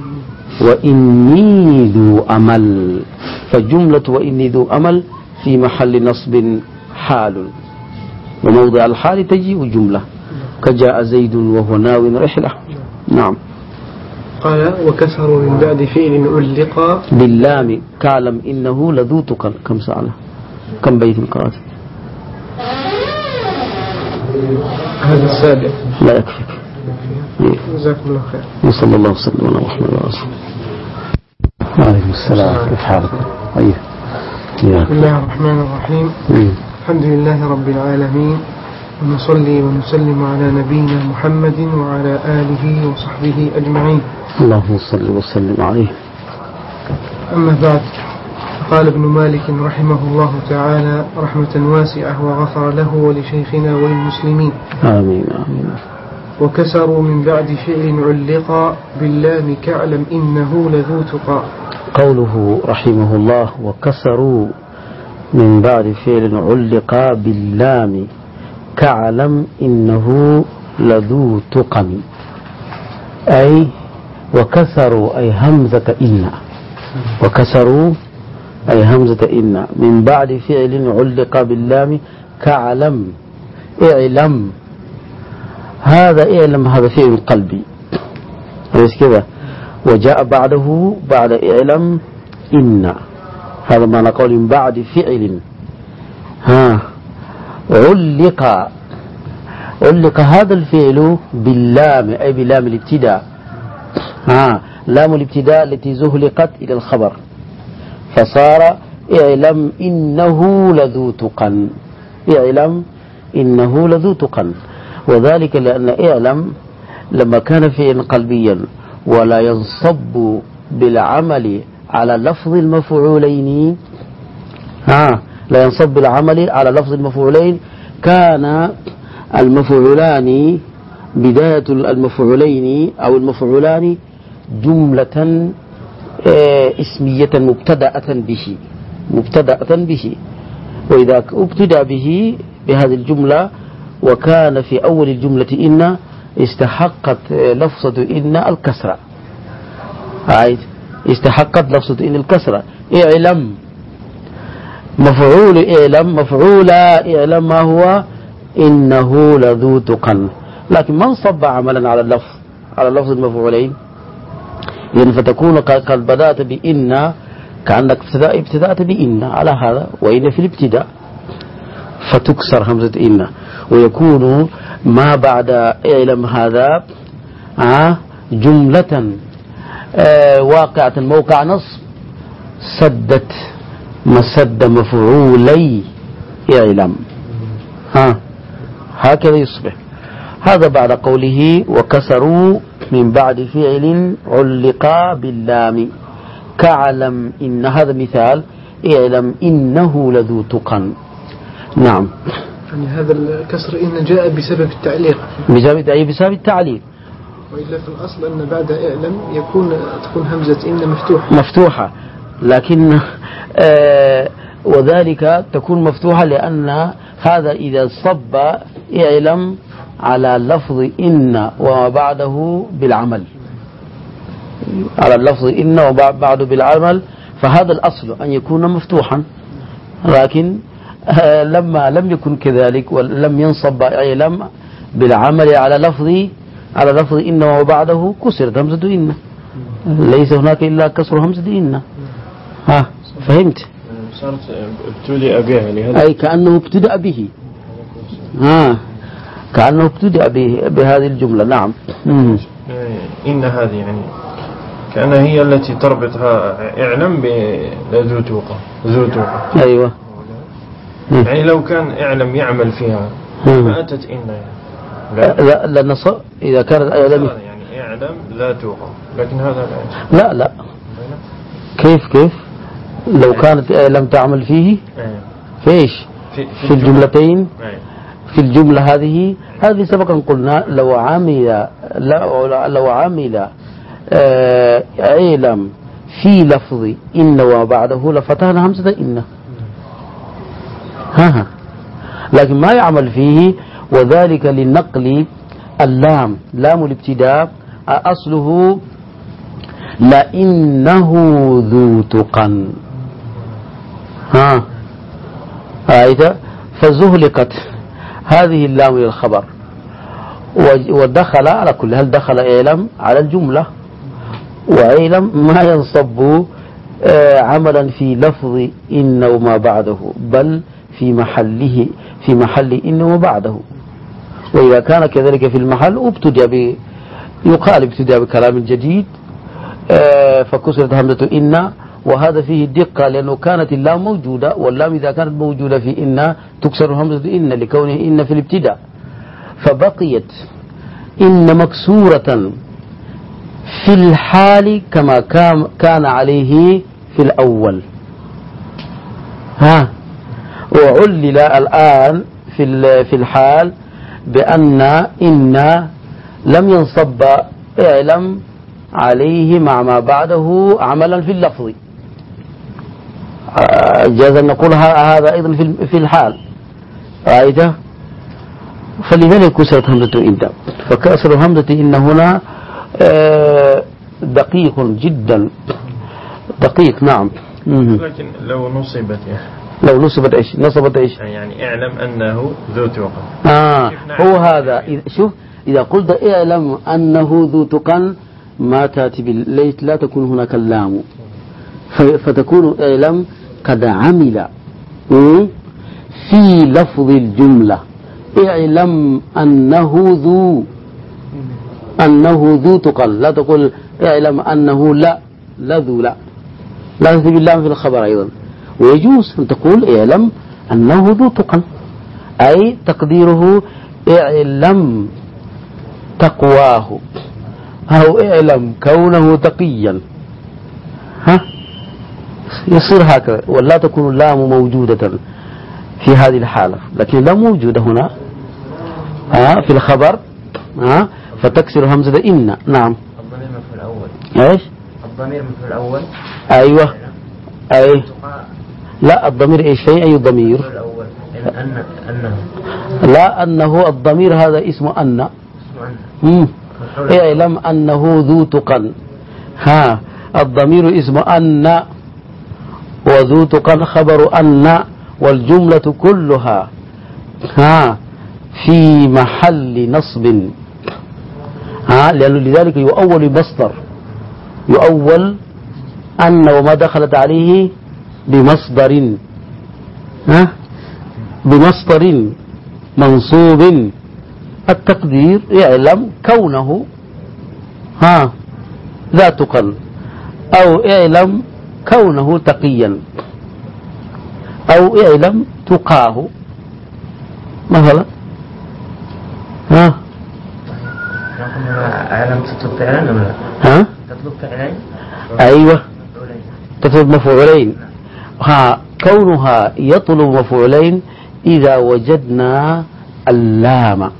وإني ذو أمل، فجملة وإني ذو أمل في محل نصب حال، وموضع الحال تجيء جملة كجاء زيد وهو ناو رحلة. نعم. قال وكسروا من بعد فعل علق باللام كعلم إنه لذو تقل. كم سأله كم بيت قرأت؟ هذا السابع لا يكفيك. جزاكم الله خير. وصلى الله وسلم على محمد وعلى وعليكم السلام. كيف حالك؟ طيب. بسم الله الرحمن الرحيم. الحمد لله رب العالمين، ونصلي ونسلم على نبينا محمد وعلى آله وصحبه أجمعين. اللهم صل وسلم عليه. أما بعد، قال ابن مالك رحمه الله تعالى رحمة واسعة وغفر له ولشيخنا وللمسلمين. آمين آمين. وكسروا من بعد فعل علق باللام كعلم إنه لذو تقى. قوله رحمه الله وكسروا من بعد فعل علق باللام كعلم إنه لذو تقى، أي وكسروا أي همزة إن، وكسروا أي همزة إن من بعد فعل علق باللام كعلم. اعلم، هذا اعلم هذا فعل قلبي ليس كذا، وجاء بعده بعد اعلم إن، هذا معنى قول من بعد فعل. ها علق، علق هذا الفعل باللام أي بلام الابتداء، ها لام الابتداء التي زهلقت إلى الخبر، فصار اعلم إنه لذو تقى، اعلم إنه لذو تقى. وذلك لأن اعلم لما كان فعلا قلبيا ولا ينصب بالعمل على لفظ المفعولين، ها لا ينصب بالعمل على لفظ المفعولين، كان المفعولان بداية المفعولين أو المفعولان جملة اسمية مبتدأة به مبتدأة به وإذا ابتدأ به بهذه الجملة وكان في أول الجملة إن استحقت لفظة إن الكسرة، استحقت لفظة إن الكسرة. اعلم مفعول اعلم مفعول اعلم ما هو؟ إنه لذو تقى، لكن من صب عملا على اللفظ على لفظ المفعولين يعني فتكون قد بدأت بإن كأنك ابتدأت بإن على هذا، وإن في الابتداء فتكسر همزة إن ويكون ما بعد اعلم هذا جملة واقعة موقع نصب سدت مسد مفعولي اعلم، ها هكذا يصبح. هذا بعد قوله وكسروا من بعد فعل علق باللام كعلم إن، هذا مثال اعلم إنه لذو تقى. نعم، يعني هذا الكسر إن جاء بسبب التعليق بسبب بسبب التعليق، وإلا في الأصل أن بعد اعلم يكون تكون همزة إن مفتوحة مفتوحة لكن آه وذلك تكون مفتوحة لأن هذا إذا صب اعلم على لفظ إن وما بعده بالعمل، على اللفظ إن وبعده بالعمل، فهذا الأصل أن يكون مفتوحا، لكن آه لما لم يكن كذلك ولم ينصب اعلم بالعمل على لفظ على لفظ إن وبعده كسرت همزة إن، ليس هناك إلا كسر همزة إن. ها فهمت؟ صارت ابتدأ بها لهذا، أي كأنه ابتدأ به، ها كأنه ابتدأ به بهذه الجملة. نعم. إن هذه يعني كأنها هي التي تربطها اعلم بذو توقع ذو توقع. أيوة، يعني لو كان اعلم يعمل فيها ما أتت إن يعني. لا لا نص إذا كانت اعلم يعني اعلم لا توقع، لكن هذا لا لا لا كيف كيف لو كانت لم تعمل فيه فيش في, في, في الجملتين في الجملة هذه هذه سبقا قلنا لو عمل لو عمل آه علم في لفظ إن وبعده لفتحنا همزة إن، ها ها لكن ما يعمل فيه، وذلك للنقل اللام لام الابتداء أصله لإنه ذو تقى، ها آية فزهلقت هذه اللام للخبر ودخل على كل، هل دخل اعلم على الجملة، وعلم ما ينصب عملا في لفظ إن وما بعده بل في محله في محل إن وبعده، وإذا كان كذلك في المحل ابتدأ ب يقال ابتدأ بكلام جديد فكسرت همزة إن، وهذا فيه الدقة لأنه كانت اللام موجودة، واللام إذا كانت موجودة في إن تكسر همزة إن لكونه إن في الابتداء، فبقيت إن مكسورة في الحال كما كان عليه في الأول، ها وعلل الآن في في الحال بأن إن لم ينصب اعلم عليه مع ما بعده عملا في اللفظ، جاز أن نقول هذا أيضا في الحال رأيته، فلذلك كسرت همزة إن، فكسر همزة إن هنا دقيق جدا دقيق. نعم، لكن لو نصبت يعني لو نصبت إيش نصبت إيش يعني اعلم أنه ذو توقع، آه هو هذا. شوف إذا قلت اعلم أنه ذو تقى ما تأتي بالليت، لا تكون هناك اللام، فتكون اعلم قد عمل في لفظ الجملة، اعلم أنه ذو أنه ذو تقى، لا تقول اعلم أنه لا لا ذو لا لا تأتي باللام في الخبر أيضا، ويجوز أن تقول اعلم أنه ذو تقى، أي تقديره اعلم تقواه أو اعلم كونه تقيا، ها يصير هكذا، ولا تكون اللام موجودة في هذه الحالة، لكن لا موجودة هنا ها في الخبر ها فتكسر همزة إن. نعم. الضمير مفعول الأول. إيش؟ الضمير مفعول الأول. أيوة. أي. لا الضمير إيش في أي ضمير؟ الأول. أن أنه. لا أنه الضمير هذا اسمه أن. اسمه أن. اعلم أنه ذو تقن. ها الضمير اسمه أن وذو تقن خبر أن والجملة كلها ها في محل نصب ها لأنه لذلك يؤول مصدر، يؤول أن وما دخلت عليه بمصدر ها بمصدر منصوب. التقدير يعلم كونه ها لا تقل، أو اعلم كونه تقيا، أو اعلم تقاه مثلا. ها اعلم تطلب فعلا ولا لا؟ ها تطلب فعلين. أيوة تطلب مفعولين. ها كونها يطلب مفعولين إذا وجدنا اللام،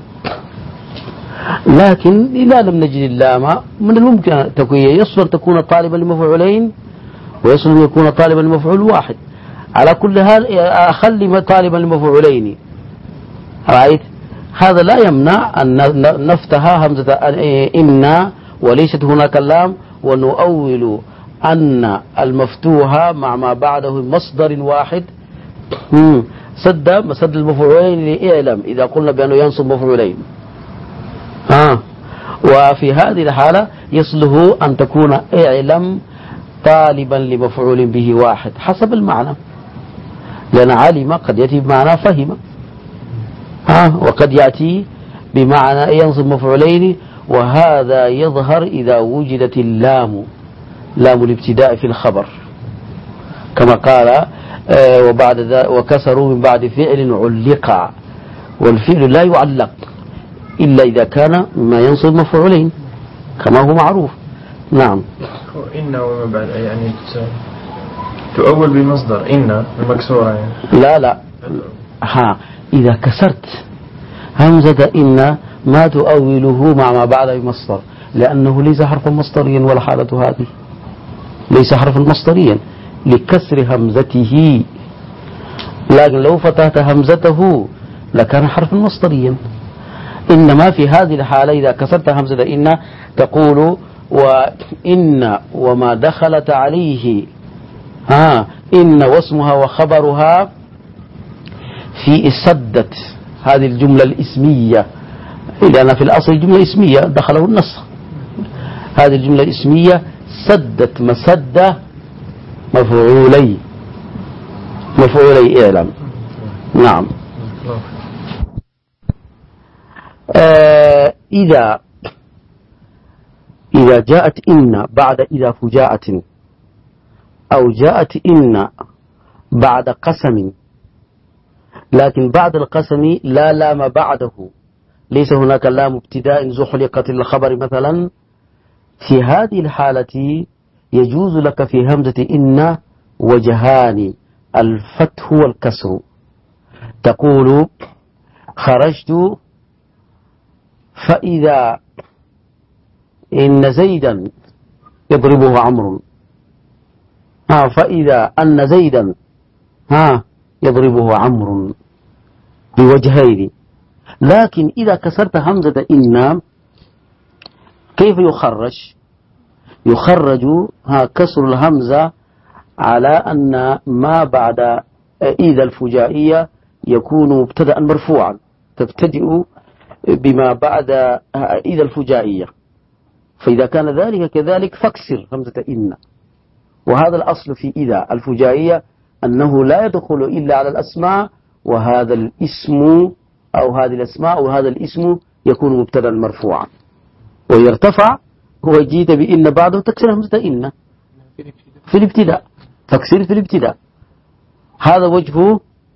لكن إذا لم نجد اللام من الممكن تكون يصل تكون طالبا لمفعولين ويصل يكون طالبا لمفعول واحد. على كل حال أخلي طالبا لمفعولين، رأيت؟ هذا لا يمنع أن نفتح همزة إن وليست هناك اللام ونؤول أن المفتوحة مع ما بعده مصدر واحد سد مسد المفعولين لإعلم إذا قلنا بأنه ينصب مفعولين. آه. وفي هذه الحالة يصله أن تكون اعلم طالبا لمفعول به واحد حسب المعنى، لأن علم قد يأتي بمعنى فهم آه. وقد يأتي بمعنى ينصب مفعولين، وهذا يظهر إذا وجدت اللام لام الابتداء في الخبر كما قال آه وبعد ذا وكسروا من بعد فعل علق، والفعل لا يعلق إلا إذا كان ما ينصب مفعولين كما هو معروف. نعم. إن وما بعد يعني تؤول بمصدر إن المكسورة يعني. لا لا ها إذا كسرت همزة إن ما تؤوله مع ما بعد بمصدر، لأنه ليس حرفا مصدريا ولا حالة هذه، ليس حرفا مصدريا لكسر همزته، لكن لو فتحت همزته لكان حرفا مصدريا. إنما في هذه الحالة إذا كسرت همزة إن تقول وإن وما دخلت عليه ها إن واسمها وخبرها في سدت هذه الجملة الإسمية، لأن في الأصل جملة إسمية دخله النص، هذه الجملة الإسمية سدت مسد مفعولي مفعولي اعلم. نعم. آه إذا إذا جاءت إن بعد إذا فجاءة، أو جاءت إن بعد قسم، لكن بعد القسم لا لام بعده، ليس هناك لام ابتداء زحلقت الخبر مثلا، في هذه الحالة يجوز لك في همزة إن وجهان الفتح والكسر. تقول خرجت فإذا إن زيدا يضربه عمرو، ها فإذا أن زيدا ها يضربه عمرو بوجهين. لكن إذا كسرت همزة إن كيف يخرج؟ يخرج ها كسر الهمزة على أن ما بعد إذا الفجائية يكون مبتدأ مرفوعا، تبتدئ بما بعد إذا الفجائية، فإذا كان ذلك كذلك فاكسر همزة إن. وهذا الأصل في إذا الفجائية أنه لا يدخل إلا على الأسماء، وهذا الاسم أو هذه الأسماء أو هذا الاسم يكون مبتدأ مرفوعا، ويرتفع وجيت بإن بعده تكسر همزة إن في الابتداء، تكسير في الابتداء. هذا وجه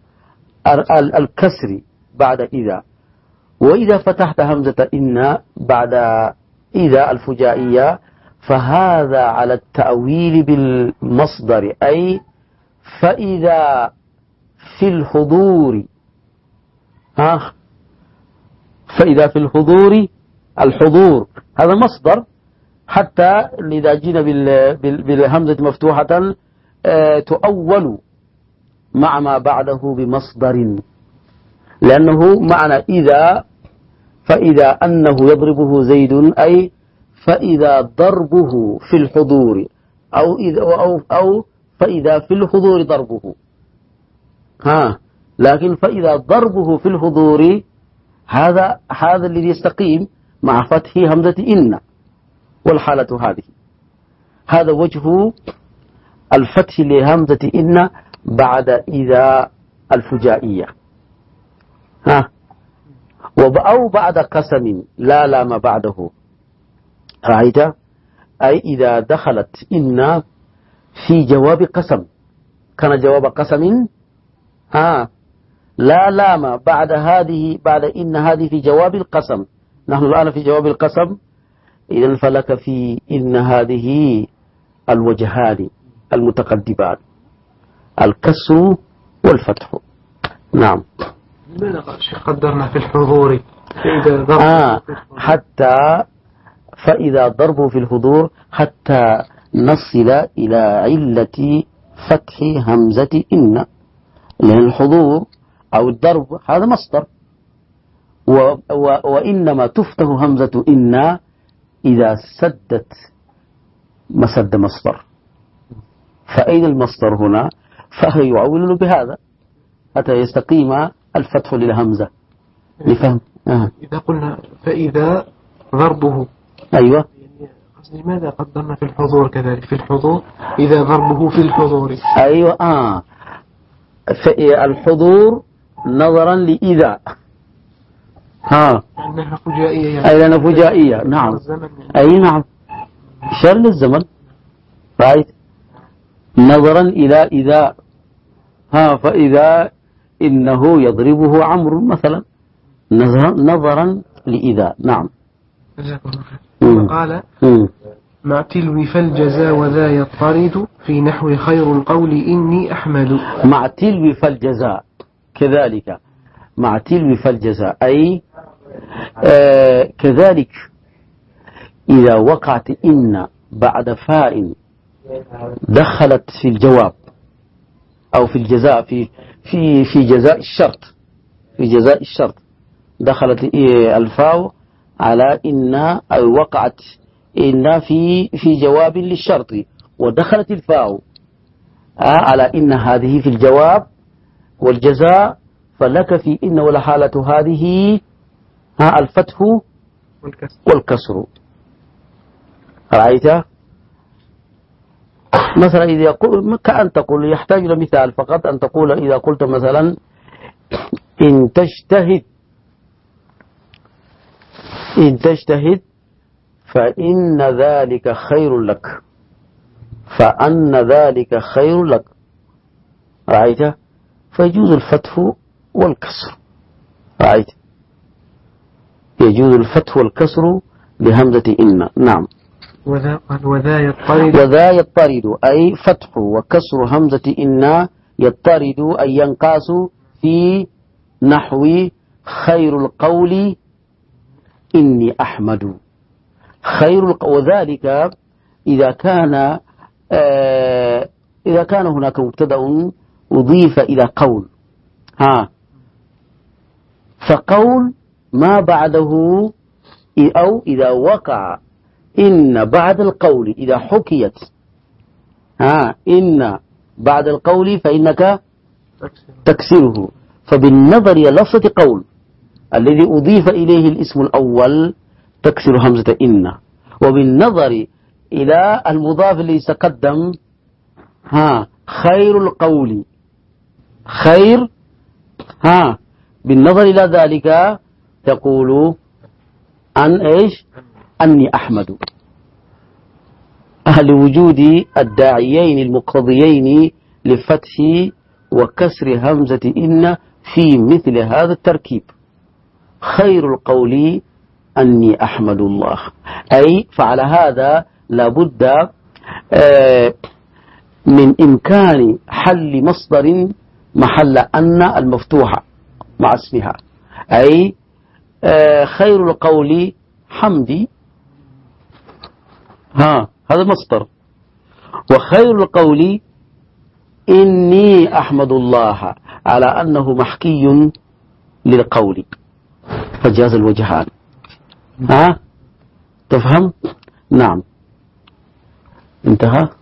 الكسر بعد إذا. وإذا فتحت همزة إن بعد إذا الفجائية فهذا على التأويل بالمصدر، أي فإذا في الحضور، ها فإذا في الحضور، الحضور هذا مصدر، حتى إذا جينا بالهمزة مفتوحة تؤول مع ما بعده بمصدر، لأنه معنى إذا، فإذا أنه يضربه زيد، أي فإذا ضربه في الحضور، أو إذا أو أو فإذا في الحضور ضربه، ها لكن فإذا ضربه في الحضور هذا هذا الذي يستقيم مع فتح همزة إن، والحالة هذه، هذا وجه الفتح لهمزة إن بعد إذا الفجائية، ها أو بعد قسم لا لام بعده، رأيت؟ أي إذا دخلت إن في جواب قسم، كان جواب قسم، ها لا لام بعد هذه، بعد إن هذه في جواب القسم، نحن الآن في جواب القسم، إذن فلك في إن هذه الوجهان المتقدمان، الكسر والفتح. نعم. لماذا قدرنا في الحضور فإذا ضرب آه حتى فإذا ضربوا في الحضور حتى نصل إلى علة فتح همزة إن، لأن الحضور أو الضرب هذا مصدر، و و وإنما تفتح همزة إن إذا سدت مسد مصدر، فأين المصدر هنا؟ فهو يعول بهذا حتى يستقيم الفتح للهمزة لفهم. آه. إذا قلنا فإذا ضربه، أيوة، لماذا قدرنا في الحضور كذلك؟ في الحضور إذا ضربه في الحضور، أيوة آه الحضور نظرا لإذا، ها أنها فجائية يعني. أي لأنها فجائية، نعم، أي نعم، شر للزمن، رايت، نظرا إلى إذا، ها فإذا إنه يضربه عمرو مثلا، نظرا لإذا، نعم. قال مع تلو فالجزاء وذا يطرد في نحو خير القول إني أحمد. مع تلو فالجزاء كذلك، مع تلو فالجزاء أي آه كذلك إذا وقعت إن بعد فاء دخلت في الجواب أو في الجزاء، في في في جزاء الشرط، في جزاء الشرط دخلت الفاء على إن، أو وقعت إن في في جواب للشرط ودخلت الفاء على إن هذه في الجواب والجزاء، فلك في إن والحالة هذه ها الفتح والكسر. رأيت؟ مثلا إذا يقول كأن تقول، يحتاج إلى مثال فقط، أن تقول إذا قلت مثلا إن تجتهد، إن تجتهد فإن ذلك خير لك، فأن ذلك خير لك، رأيت؟ فيجوز الفتح والكسر، رأيت؟ يجوز الفتح والكسر بهمزة إن، نعم. وذا, وذا يطرد، وذا يطرد أي فتح وكسر همزة إن يطرد أي ينقاس في نحو خير القول إني أحمد. خير القول، وذلك إذا كان آه إذا كان هناك مبتدأ أضيف إلى قول، ها فقول ما بعده، أو إذا وقع إن بعد القول، إذا حكيت ها إن بعد القول فإنك تكسره، فبالنظر إلى لفظة قول الذي أضيف إليه الاسم الأول تكسر همزة إن، وبالنظر إلى المضاف الذي تقدم ها خير القول، خير ها بالنظر إلى ذلك تقول أن إيش؟ أني أحمد، أهل وجود الداعيين المقتضيين لفتح وكسر همزة إن في مثل هذا التركيب، خير القول أني أحمد الله، أي فعلى هذا لابد من إمكان حل مصدر محل أن المفتوحة مع اسمها، أي خير القول حمدي، ها هذا مصدر، وخير القول إني أحمد الله على أنه محكي للقول، فجاز الوجهان. ها تفهم؟ نعم انتهى.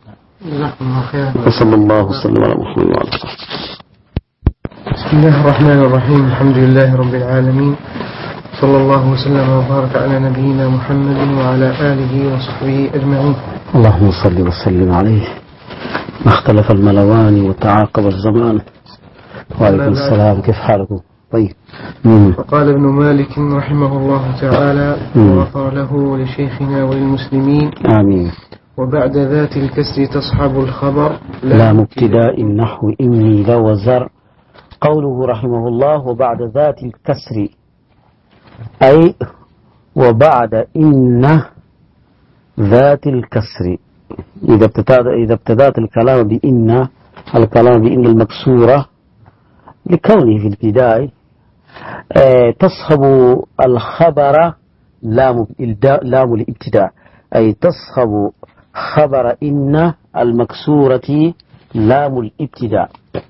وصلى الله وسلم على محمد وعلى آله. بسم الله الرحمن الرحيم. الحمد لله رب العالمين، صلى الله وسلم وبارك على نبينا محمد وعلى آله وصحبه أجمعين. اللهم صل وسلم عليه. ما اختلف الملوان وتعاقب الزمان. وعليكم السلام، كيف حالكم؟ طيب. فقال ابن مالك رحمه الله تعالى وغفر له ولشيخنا وللمسلمين آمين. وبعد ذات الكسر تصحب الخبر لا مبتداء النحو إني لوزر. قوله رحمه الله وبعد ذات الكسر، أي وبعد إن ذات الكسر، إذا ابتدأت إذا ابتدأت الكلام بإن، الكلام بإن المكسورة لكونه في الابتداء تصحب الخبر لام لام الابتداء، أي تصحب خبر إن المكسورة لام الابتداء،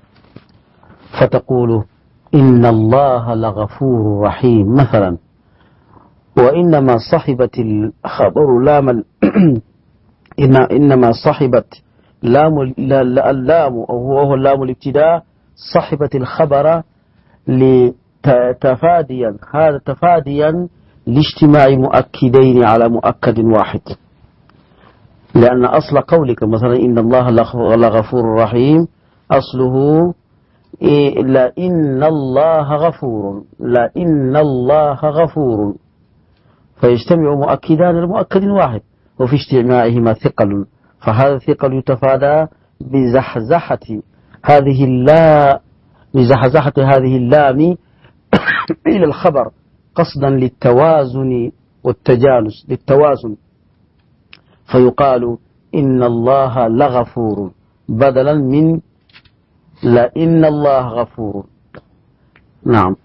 فتقول إن الله لغفور رحيم مثلا. وإنما صحبت الخبر لام إن إنما صحبت لام اللام وهو اللام الابتداء، صحبت الخبر لتفاديا هذا تفاديا لاجتماع مؤكدين على مؤكد واحد، لأن أصل قولك مثلا إن الله لغفور رحيم أصله إيه؟ لا إن الله غفور، لا إن الله غفور، فيجتمع مؤكدان لمؤكد واحد، وفي اجتماعهما ثقل، فهذا الثقل يتفادى بزحزحة هذه اللام بزحزحة هذه اللام إلى الخبر قصدا للتوازن والتجانس، للتوازن، فيقال إن الله لغفور بدلا من لا إن الله غفور. نعم.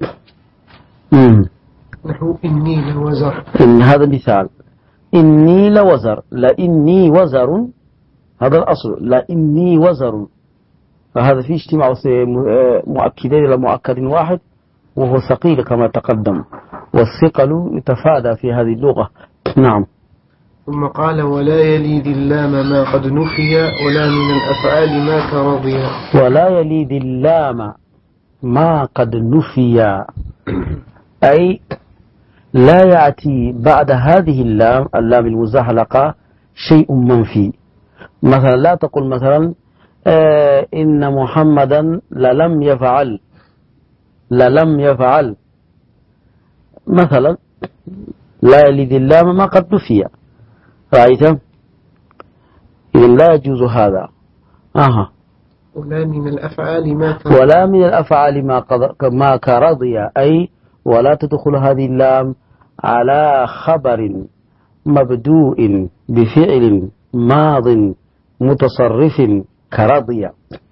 نحو إني لوزر، إن هذا مثال، إني لوزر، لا إني وزر، هذا الأصل، لا إني وزر، فهذا فيه اجتماع مؤكدين إلى مؤكد واحد، وهو ثقيل كما تقدم، والثقل يتفادى في هذه اللغة. نعم. ثم قال ولا يلي ذي اللام ما قد نفي ولا من الأفعال ما كرضي. ولا يلي ذي اللام ما قد نفي، أي لا يأتي بعد هذه اللام اللام المزحلقة شيء منفي. مثلا لا تقول مثلا آه إن محمدا للم يفعل، للم يفعل مثلا، لا يلي ذي اللام ما قد نفي، رأيت؟ إذن لا يجوز هذا. أها. ولا من الأفعال ما كرضي، ولا من الأفعال ما ما كرضي، أي ولا تدخل هذه اللام على خبر مبدوء بفعل ماض متصرف كرضي.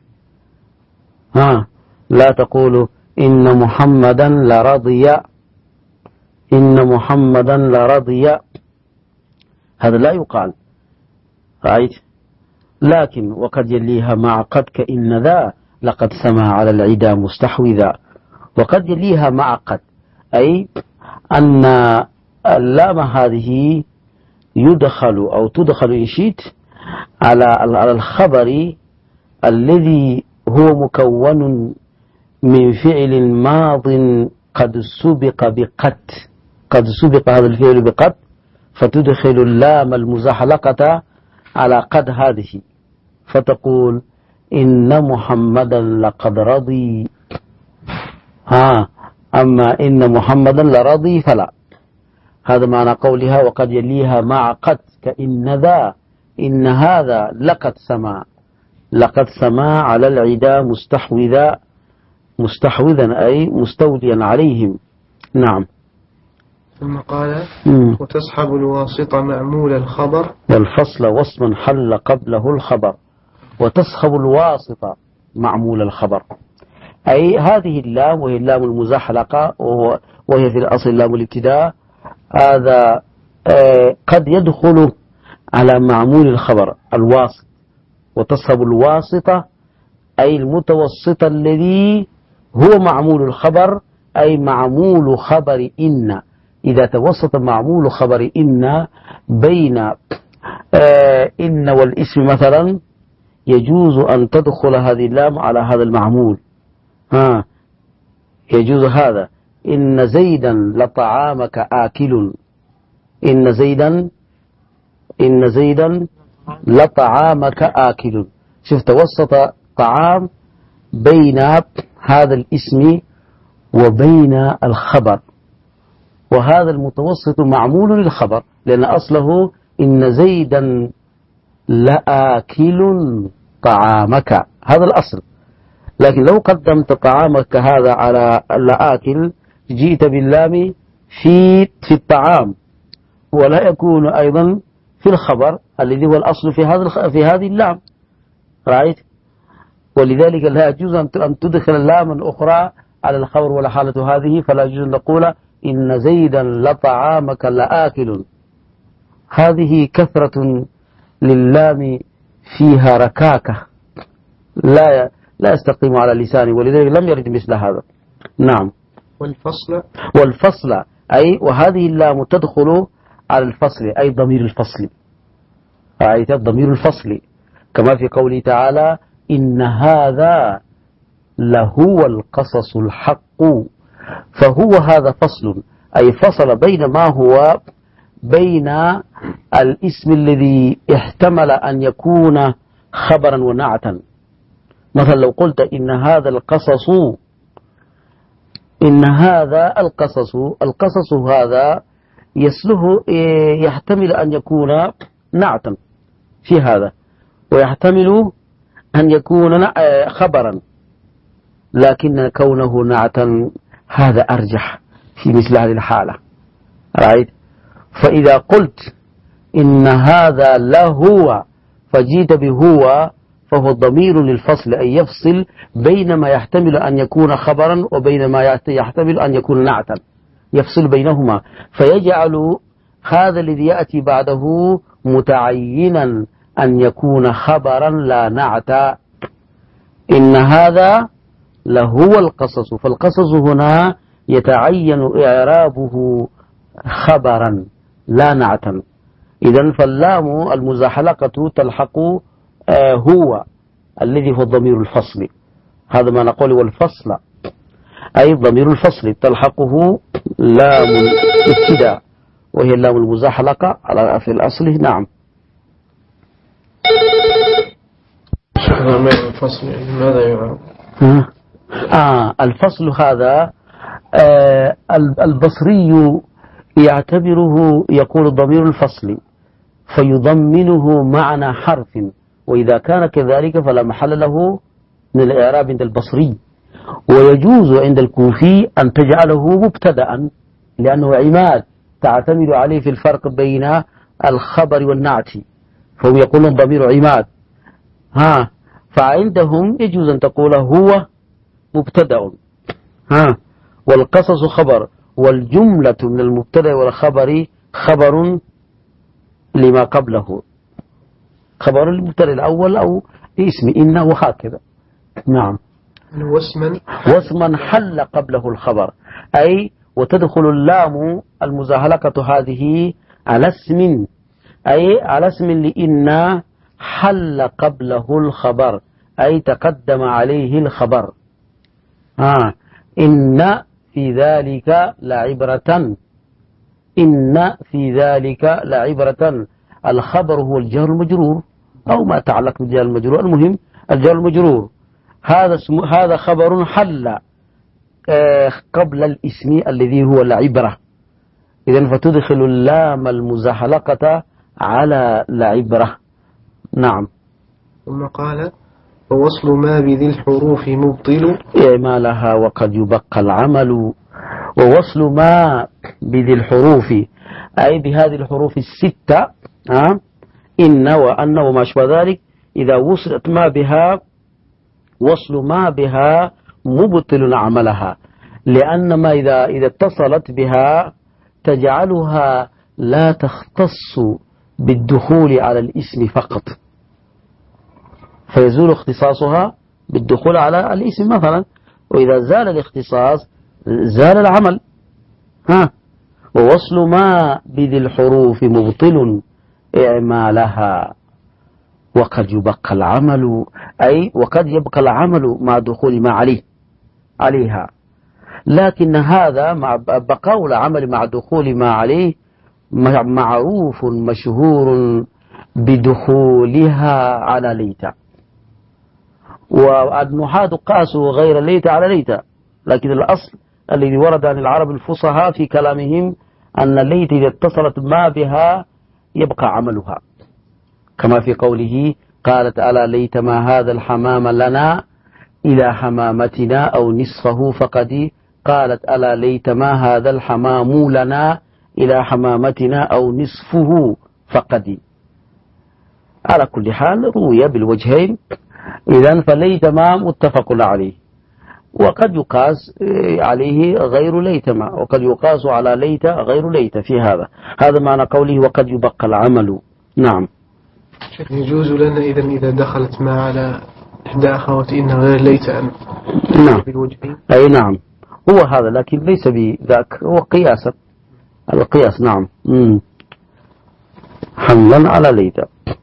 ها لا تقول إن محمدا لرضي، إن محمدا لرضي، هذا لا يقال، رأيت؟ لكن وقد يليها مع قد كإن ذا لقد سمع على العدا مستحوذا. وقد يليها مع قد، أي أن اللام هذه يدخل أو تدخل إن شئت على الخبر الذي هو مكون من فعل ماض قد سبق بقد، قد سبق هذا الفعل بقد، فتدخل اللام المزحلقة على قد هذه، فتقول إن محمدا لقد رضي. ها أما إن محمدا لرضي فلا. هذا معنى قولها وقد يليها مع قد كإن ذا، إن هذا لقد سمع، لقد سمع على العدا مستحوذا، مستحوذا أي مستوليا عليهم. نعم. ثم قال مم. وتصحب الواسطة معمول الخبر والفصل وصما حل قبله الخبر، وتصحب الواسطة معمول الخبر، أي هذه اللام وهي اللام المزحلقة وهو وهي في الأصل لام الابتداء، هذا آه قد يدخل على معمول الخبر الواسط. وتصحب الواسطة أي المتوسط الذي هو معمول الخبر، أي معمول خبر إن. إذا توسط معمول خبر إن بين آه إن والاسم مثلا، يجوز أن تدخل هذه اللام على هذا المعمول. ها يجوز هذا. إن زيدا لطعامك آكل، إن زيدا إن زيدا لطعامك آكل. شوف توسط طعام بين هذا الاسم وبين الخبر، وهذا المتوسط معمول للخبر، لأن أصله إن زيدا لآكل طعامك، هذا الأصل. لكن لو قدمت طعامك هذا على لآكل، جئت باللام في في الطعام، ولا يكون أيضا في الخبر الذي هو الأصل في هذا في هذه اللام، رأيت؟ ولذلك لا يجوز أن تدخل اللام الأخرى على الخبر ولا حالة هذه، فلا يجوز أن نقول إن زيدا لطعامك لآكل. هذه كثرة للام فيها ركاكة، لا لا يستقيم على لساني، ولذلك لم يرد مثل هذا. نعم. والفصل والفصل أي وهذه اللام تدخل على الفصل، أي ضمير الفصل، أي ضمير الفصل، كما في قوله تعالى إن هذا لهو القصص الحق، فهو هذا فصل، أي فصل بين ما هو بين الاسم الذي احتمل أن يكون خبرا ونعتا. مثلا لو قلت إن هذا القصص، إن هذا القصص، القصص هذا يسله يحتمل أن يكون نعتا في هذا، ويحتمل أن يكون خبرا، لكن كونه نعتا هذا أرجح في مثل هذه الحالة، رأيت؟ فإذا قلت إن هذا لهو فجيت بهو، فهو ضمير للفصل، أي يفصل بين ما يحتمل أن يكون خبرا وبين ما يحتمل أن يكون نعتا، يفصل بينهما، فيجعل هذا الذي يأتي بعده متعينا أن يكون خبرا لا نعتا. إن هذا لهو القصص، فالقصص هنا يتعين إعرابه خبرا لا نعتا. إذن فاللام المزحلقة تلحق آه هو الذي هو ضمير الفصل، هذا ما نقول والفصل أي ضمير الفصل تلحقه لام الابتداء، وهي اللام المزحلقة على في الأصل. نعم. الفصل ماذا يعرف؟ آه الفصل هذا آه البصري يعتبره يقول ضمير الفصل فيضمنه معنى حرف، وإذا كان كذلك فلا محل له من الإعراب عند البصري. ويجوز عند الكوفي أن تجعله مبتدأ، لأنه عماد تعتمد عليه في الفرق بين الخبر والنعت، فهو يقول الضمير عماد. ها فعندهم يجوز أن تقول هو مبتدأ، ها والقصص خبر، والجملة من المبتدأ والخبر خبر لما قبله، خبر المبتدأ الأول أو اسم إن وهكذا. نعم. واسما واسما حل قبله الخبر، أي وتدخل اللام المزحلقة هذه على اسم، أي على اسم لإن حل قبله الخبر، أي تقدم عليه الخبر. آه. إن في ذلك لعبرة، إن في ذلك لعبرة، الخبر هو الجار المجرور أو ما تعلق بالجار المجرور، المهم الجار المجرور، هذا اسم هذا خبر حل آه قبل الاسم الذي هو العبرة. إذن فتدخل اللام المزحلقة على العبرة. نعم. ثم قال ووصل ما بذي الحروف مبطل إعمالها وقد يبقى العمل، ووصل ما بذي الحروف أي بهذه الحروف الستة ها إن وأن وما شابه ذلك إذا وصلت ما بها وصل ما بها مبطل عملها، لأن ما إذا إذا اتصلت بها تجعلها لا تختص بالدخول على الاسم فقط، فيزول اختصاصها بالدخول على الاسم مثلا، وإذا زال الاختصاص زال العمل. ها ووصل ما بذي الحروف مبطل إعمالها، وقد يبقى العمل أي وقد يبقى العمل مع دخول ما عليه عليها، لكن هذا مع بقاء العمل مع دخول ما عليه معروف مشهور بدخولها على ليت، والنحاة قاسوا غير ليت على ليت، لكن الأصل الذي ورد عن العرب الفصحاء في كلامهم أن ليت إذا اتصلت ما بها يبقى عملها، كما في قوله قالت ألا ليت ما هذا الحمام لنا إلى حمامتنا أو نصفه فقد، قالت ألا ليت ما هذا الحمام لنا إلى حمامتنا أو نصفه فقد. على كل حال روي بالوجهين، إذن فليت ما متفق عليه، وقد يقاس عليه غير ليت ما، وقد يقاس على ليت غير ليت في هذا. هذا معنى قوله وقد يبقى العمل. نعم. يجوز لنا إذا إذا دخلت ما على إحدى أخواتنا غير ليت أن نعم بالوجهين. أي نعم هو هذا، لكن ليس بذاك، هو قياسا، هذا قياس. نعم مم. حملا على ليت.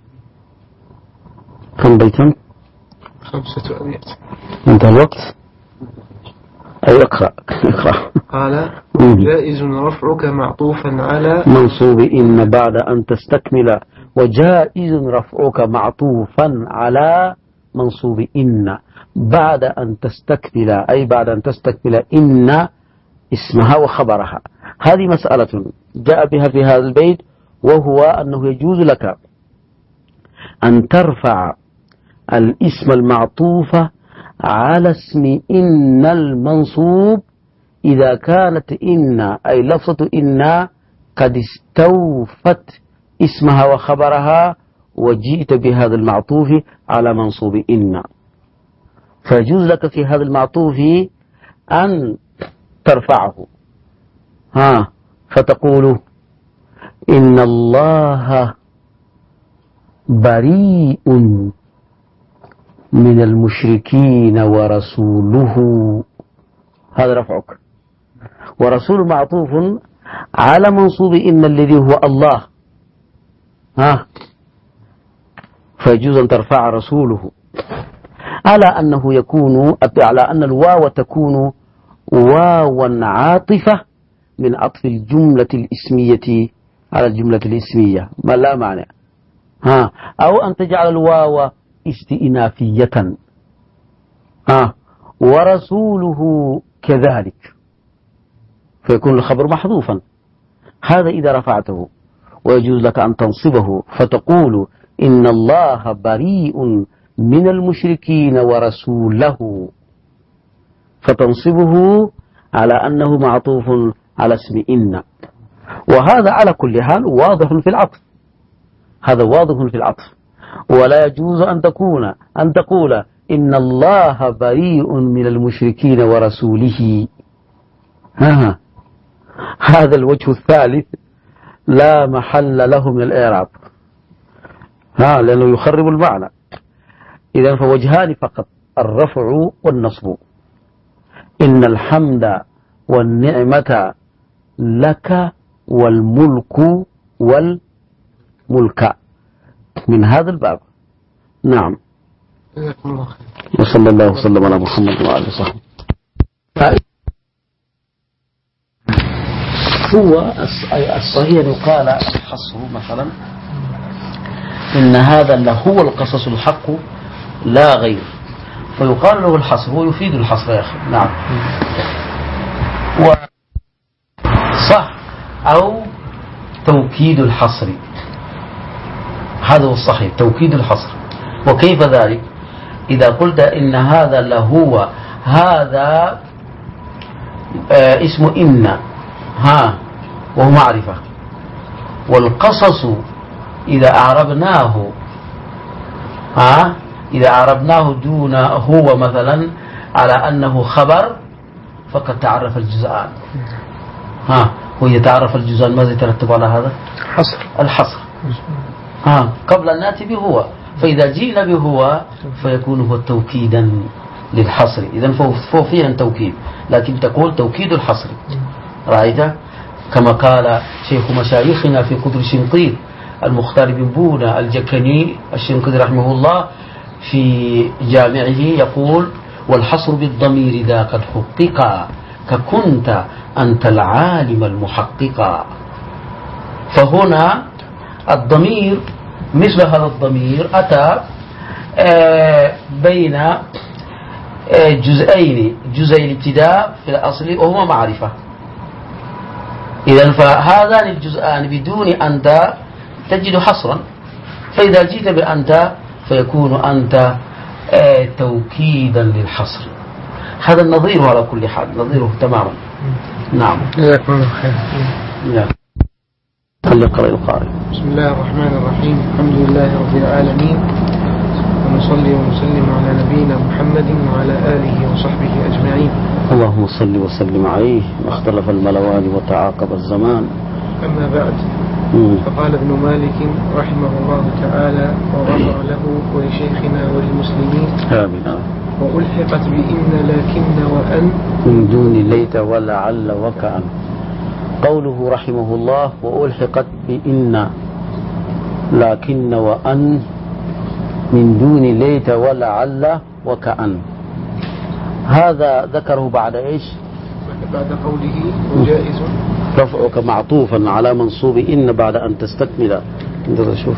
كم بيتا؟ خمسة أبيات. انتهى الوقت. أي اقرأ اقرأ. قال مم. جائز رفعك معطوفا على منصوب إن بعد أن تستكمل، وجائز رفعك معطوفا على منصوب إن بعد أن تستكمل، أي بعد أن تستكمل إن اسمها وخبرها. هذه مسألة جاء بها في هذا البيت، وهو أنه يجوز لك أن ترفع الاسم المعطوف على اسم إن المنصوب إذا كانت إن أي لفظة إن قد استوفت اسمها وخبرها، وجئت بهذا المعطوف على منصوب إن، فيجوز لك في هذا المعطوف أن ترفعه ها فتقول إن الله بريء من المشركين ورسوله، هذا رفعك، ورسول معطوف على منصوب إن الذي هو الله ها، فيجوز أن ترفع رسوله على أنه يكون على أن الواو تكون واوا عاطفة من عطف الجملة الاسمية على الجملة الاسمية، ما لا معنى ها، أو أن تجعل الواو استئنافية ها ورسوله كذلك، فيكون الخبر محذوفا. هذا إذا رفعته، ويجوز لك أن تنصبه فتقول إن الله بريء من المشركين ورسوله، فتنصبه على أنه معطوف على اسم إن، وهذا على كل حال واضح في العطف، هذا واضح في العطف. ولا يجوز أن تكون أن تقول إن الله بريء من المشركين ورسوله، ها هذا الوجه الثالث لا محل له من الإعراب ها، لأنه يخرب المعنى. إذن فوجهان فقط، الرفع والنصب. إن الحمد والنعمة لك والملك والملك، من هذا الباب. نعم. وصلى الله وسلم على محمد وآله وصحبه. هو الصحيح يقال الحصر مثلا إن هذا لهو القصص الحق لا غير، فيقال له الحصر، هو يفيد الحصر يا أخي. نعم صح، أو توكيد الحصر، هذا هو الصحيح، توكيد الحصر. وكيف ذلك؟ إذا قلت إن هذا لهو، هذا آه اسمه إن، ها، وهو معرفة. والقصص إذا أعربناه ها إذا أعربناه دون هو مثلا على أنه خبر فقد تعرف الجزءان. ها وإذا تعرف الجزءان ماذا يترتب على هذا؟ حصر. الحصر. ها قبل أن نأتي بهو، فإذا جئنا بهو فيكون هو توكيدا للحصر. إذن فهو فيها توكيد، لكن تقول توكيد الحصر. رأيت كما قال شيخ مشايخنا في قدر الشنقيط المختار بن بونة الجكني الشنقيطي رحمه الله في جامعه يقول: والحصر بالضمير ذا قد حقق ككنت أنت العالم المحقق. فهنا الضمير مثل هذا الضمير أتى بين جزئين، جزء الابتداء في الأصل وهما معرفة. إذن فهذان الجزءان بدون أنت تجد حصرا، فإذا جئت بأنت فيكون أنت توكيدا للحصر. هذا النظير على كل حال، نظيره تماما. نعم. جزاكم الله خير. نعم. فليقرأ القارئ. بسم الله الرحمن الرحيم. الحمد لله رب العالمين، ونصلي ونسلم على نبينا محمد وعلى آله وصحبه أجمعين. اللهم صل وسلم عليه. واختلف الملوان وتعاقب الزمان. أما بعد، فقال ابن مالك رحمه الله تعالى وغفر له ولشيخنا وللمسلمين: آمين. وألحقت بإن لكن وأن من دون ليت ولعل وكأن. قوله رحمه الله: وألحقت بإن لكن وأن من دون ليت ولعل وكأن، هذا ذكره بعد إيش؟ بعد قوله: وجائز رفعك معطوفا على منصوب إن بعد أن تستكمل. انتظر شوف.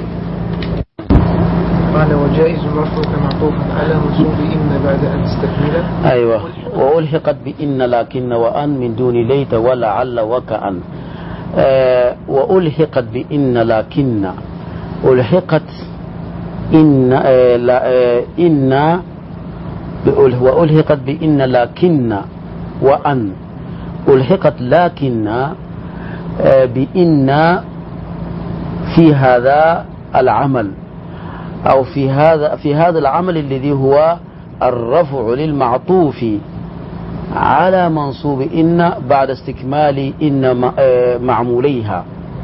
قال: وجائز رفعك معطوفا على منصوب إن بعد أن تستكمل. أيوة. وألحقت بإن لكن وأن من دون ليت ولعل وكأن. آه وألحقت بإن لكن، ألحقت إن آه لا آه إن وألحقت بإن لكن وأن، ألحقت لكن آه بإن في هذا العمل أو في هذا في هذا العمل الذي هو الرفع للمعطوف على منصوب إن بعد استكمال إن معموليها.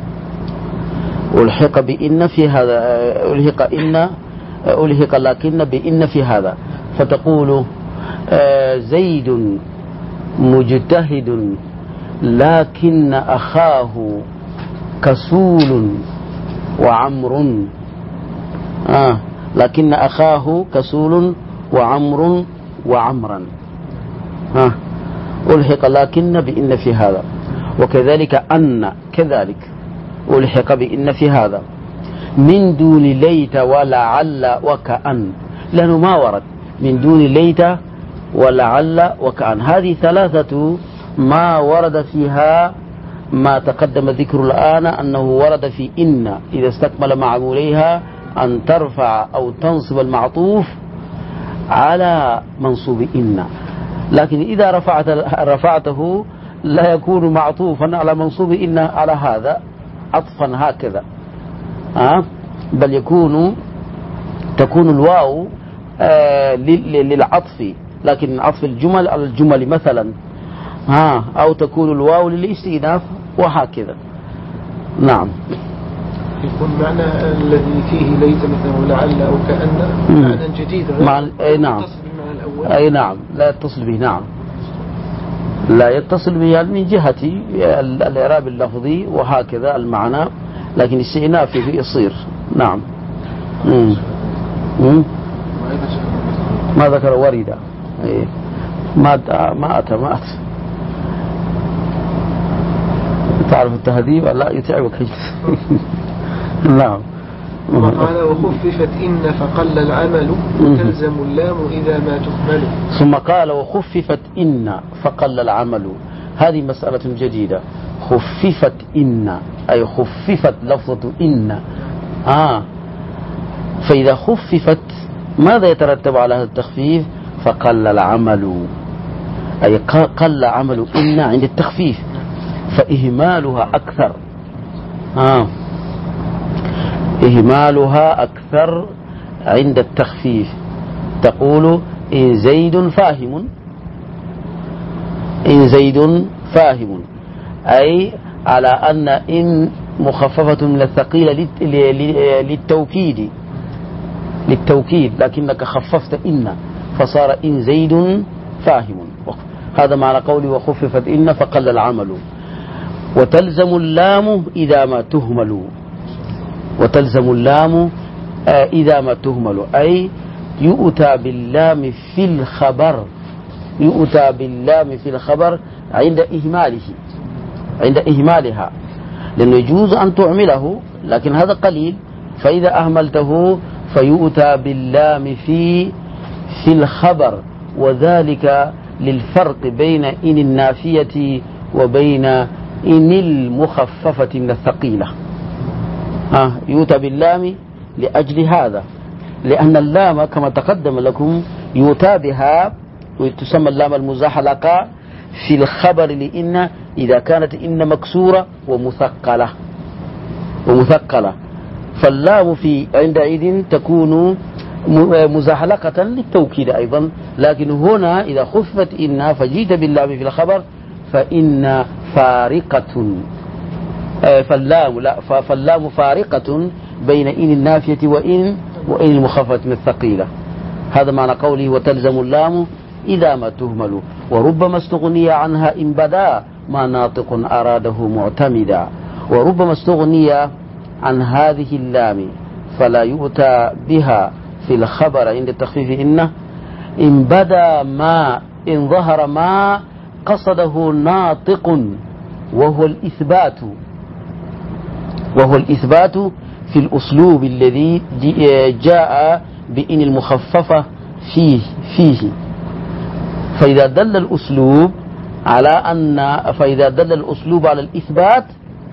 ألحق بإن في هذا، ألحق إن ألحق لكن بإن في هذا، فتقول: زيد مجتهد لكن أخاه كسول وعمر. آه لكن أخاه كسول وعمر وعمرا. آه ألحق لكن بإن في هذا. وكذلك أن كذلك ألحق بإن في هذا من دون ليت ولعل وكأن، لأنه ما ورد من دون ليت ولعل وكأن. هذه ثلاثة ما ورد فيها ما تقدم ذكر الآن أنه ورد في إن إذا استكمل معموليها أن ترفع أو تنصب المعطوف على منصوب إن، لكن إذا رفعت رفعته لا يكون معطوفا على منصوب إن على هذا عطفا هكذا، أه؟ بل يكون تكون الواو آه للعطف، لكن عطف الجمل على الجمل مثلا، ها أو تكون الواو للاستئناف وهكذا. نعم. يكون معنى الذي فيه ليت مثلا ولعل أو كأن معنى جديد مع... أي نعم. أي نعم لا يتصل به. نعم لا يتصل به من جهة الإعراب اللفظي وهكذا المعنى، لكن الاستئناف فيه يصير. نعم. مم. مم. ما ذكر ورد. إيه. ما ما أتى ما أتى تعرف التهذيب لا يتعبك. نعم. وقال: وخففت إن فقل العمل وتلزم اللام إذا ما تهمل. ثم قال: وخففت إن فقل العمل. هذه مسألة جديدة. خففت إن أي خففت لفظة إن. آه فإذا خففت ماذا يترتب على هذا التخفيف؟ فقل العمل. أي قل عمل إن عند التخفيف، فإهمالها أكثر. آه. إهمالها أكثر عند التخفيف. تقول إن زيد فاهم، إن زيد فاهم، أي على أن إن مخففة من الثقيلة للتوكيد للتوكيد لكنك خففت إن فصار إن زيد فاهم. هذا معنى قولي وخففت إن فقل العمل. وتلزم اللام إذا ما تهمل، وتلزم اللام إذا ما تهمل، أي يؤتى باللام في الخبر، يؤتى باللام في الخبر عند إهماله، عند إهمالها، لأنه يجوز أن تعمله لكن هذا قليل، فإذا أهملته فيؤتى باللام في في الخبر، وذلك للفرق بين إن النافية وبين إن المخففة من الثقيلة. آه يؤتى باللام لأجل هذا، لأن اللام كما تقدم لكم يؤتى بها وتسمى اللام المزحلقة في الخبر لإن إذا كانت إن مكسورة ومثقلة ومثقلة، فاللام في عندئذ تكون مزحلقة للتوكيد أيضا. لكن هنا إذا خفت إن فجيت باللام في الخبر فإن فارقة، فاللام لا فاللام فارقة بين إن النافية وإن وإن المخففة من الثقيلة. هذا معنى قوله وتلزم اللام إذا ما تهمل. وربما استغني عنها إن بدا ما ناطق أراده معتمدا. وربما استغني عن هذه اللام فلا يؤتى بها في الخبر عند التخفيف إنه إن بدا ما إن ظهر ما قصده ناطق، وهو الإثبات، وهو الإثبات في الأسلوب الذي جاء بإن المخففة فيه فيه فإذا دل الأسلوب على أن فإذا دل الأسلوب على الإثبات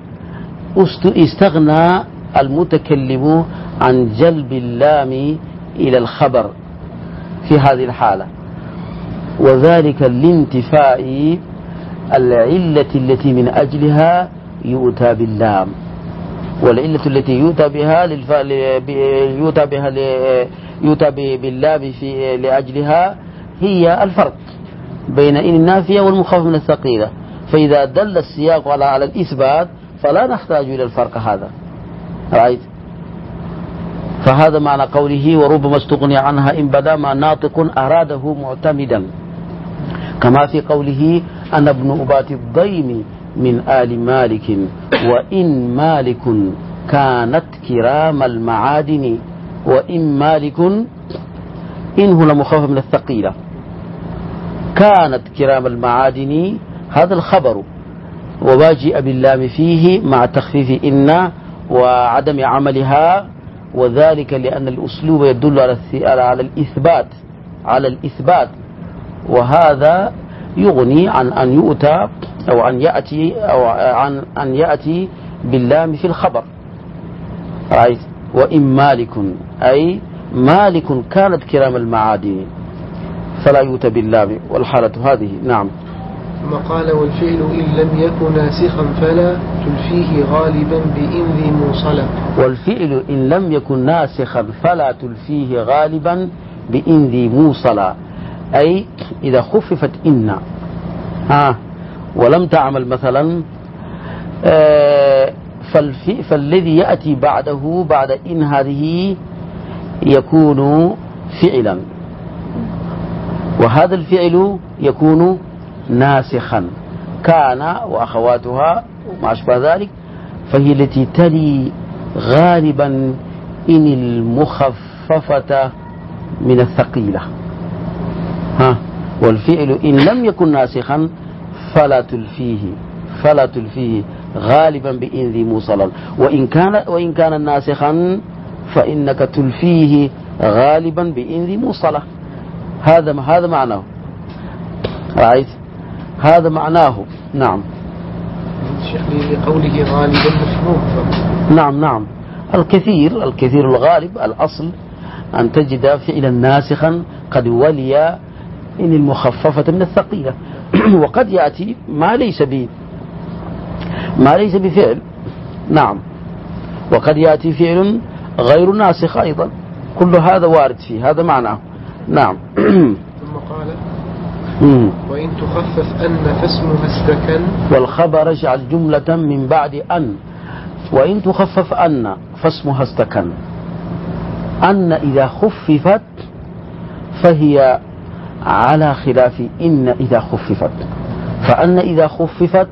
استغنى المتكلم عن جلب اللام إلى الخبر في هذه الحالة، وذلك لانتفاء العلة التي من أجلها يؤتى باللام. والعلة التي يؤتى بها يؤتى بها يؤتى باللام في لأجلها هي الفرق بين إن النافية والمخفف من الثقيلة. فإذا دل السياق على على الإثبات فلا نحتاج إلى الفرق هذا، رأيت؟ فهذا معنى قوله وربما استغني عنها إن بدا ما ناطق أراده معتمدا، كما في قوله أنا ابن أبات الضيم من آل مالك وإن مالك كانت كرام المعادن. وإن مالك إنه لمخفف من الثقيلة، كانت كرام المعادن هذا الخبر، وما جاء باللام فيه مع تخفيف إن وعدم عملها، وذلك لأن الأسلوب يدل على على الإثبات على الإثبات وهذا يغني عن أن يؤتى أو أن يأتي أو عن أن يأتي باللام في الخبر. رأيت؟ وإن مالك أي مالك كانت كرام المعادن فلا يؤتى باللام، والحالة هذه. نعم. ثم قال والفعل إن لم يكن ناسخا فلا تلفيه غالبا بإن ذي موصلة. والفعل إن لم يكن ناسخا فلا تلفيه غالبا بإن ذي موصلة، أي إذا خففت إن ها ولم تعمل مثلا آه فالذي يأتي بعده بعد إن هذه يكون فعلا، وهذا الفعل يكون ناسخا، كان وأخواتها وما أشبه ذلك، فهي التي تلي غالبا إن المخففة من الثقيلة. ها والفعل إن لم يكن ناسخا فلا تلفيه فلا تلفيه غالبا بإن ذي موصلا، وإن كان وإن كان ناسخا فإنك تلفيه غالبا بإن ذي موصلة. هذا هذا معناه. رأيت؟ هذا معناه. نعم. الشيخ لقوله غالبا مفهوم. نعم نعم. الكثير الكثير الغالب الأصل أن تجد فعلا ناسخا قد ولي إن المخففة من الثقيلة. وقد يأتي ما ليس ب ما ليس بفعل، نعم، وقد يأتي فعل غير ناسخ أيضا، كل هذا وارد فيه، هذا معناه. نعم. ثم قال وإن تخفف أن فاسمها استكن والخبر اجعل جملة من بعد أن. وإن تخفف أن فاسمها استكن، أن إذا خففت فهي على خلاف إن إذا خففت، فأن إذا خففت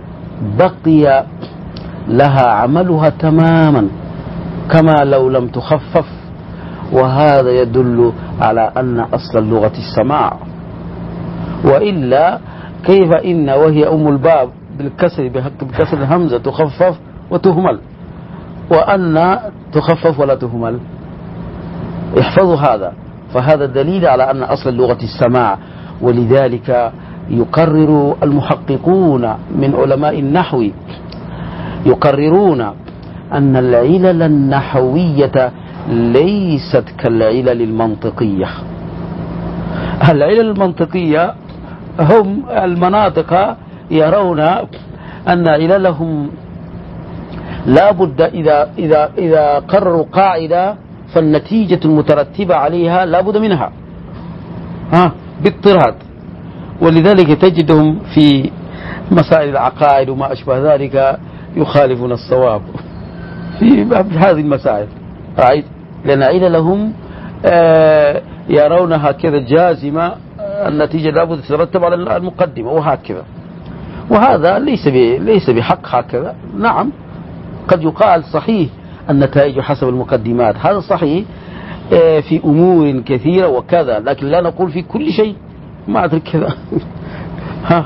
بقي لها عملها تماما كما لو لم تخفف، وهذا يدل على أن أصل اللغة السماع. وإلا كيف إن وهي أم الباب بالكسر بكسر الهمزة تخفف وتهمل، وأن تخفف ولا تهمل؟ احفظوا هذا، فهذا دليل على أن أصل اللغة السماع. ولذلك يقرر المحققون من علماء النحو يقررون أن العلل النحوية ليست كالعلل المنطقية. العلل المنطقية هم المناطق يرون أن عللهم لا بد إذا, إذا, إذا قرروا قاعدة فالنتيجة المترتبة عليها لا بد منها، ها، باضطراد. ولذلك تجدهم في مسائل العقائد وما أشبه ذلك يخالفون الصواب في هذه المسائل، رأيت؟ لأن عللهم آه يرونها كذا جازمة، النتيجة لا بد تترتب على المقدمة وهكذا، وهذا ليس ليس بحق هكذا. نعم، قد يقال صحيح النتائج حسب المقدمات، هذا صحيح في أمور كثيرة وكذا، لكن لا نقول في كل شيء، ما أدري كذا. ها،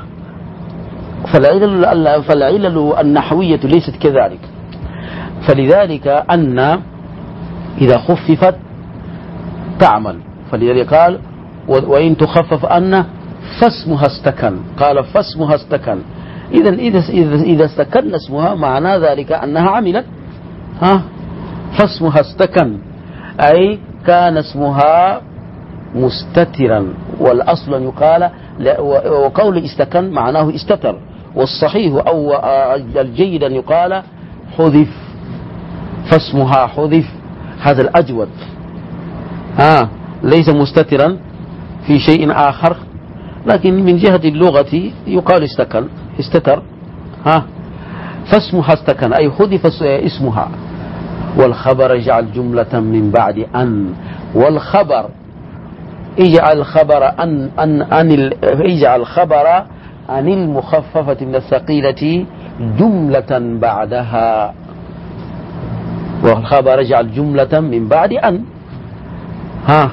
فالعلل فالعلل النحوية ليست كذلك. فلذلك أن إذا خففت تعمل، فلذلك قال وإن تخفف أن فاسمها استكن، قال فاسمها استكن. إذا إذا إذا استكن اسمها معنى ذلك أنها عملت، ها، فاسمها استكن أي كان اسمها مستترا، والأصل أن يقال، وقول استكن معناه استتر، والصحيح أو الجيد أن يقال حذف، فاسمها حذف، هذا الأجود، ها، ليس مستترا في شيء آخر، لكن من جهة اللغة يقال استكن، استتر، ها، فاسمها استكن أي حذف اسمها. والخبر اجعل جملة من بعد أن، والخبر اجعل خبر أن أن أن اجعل خبر عن المخففة من الثقيلة جملة بعدها، والخبر اجعل جملة من بعد أن، ها،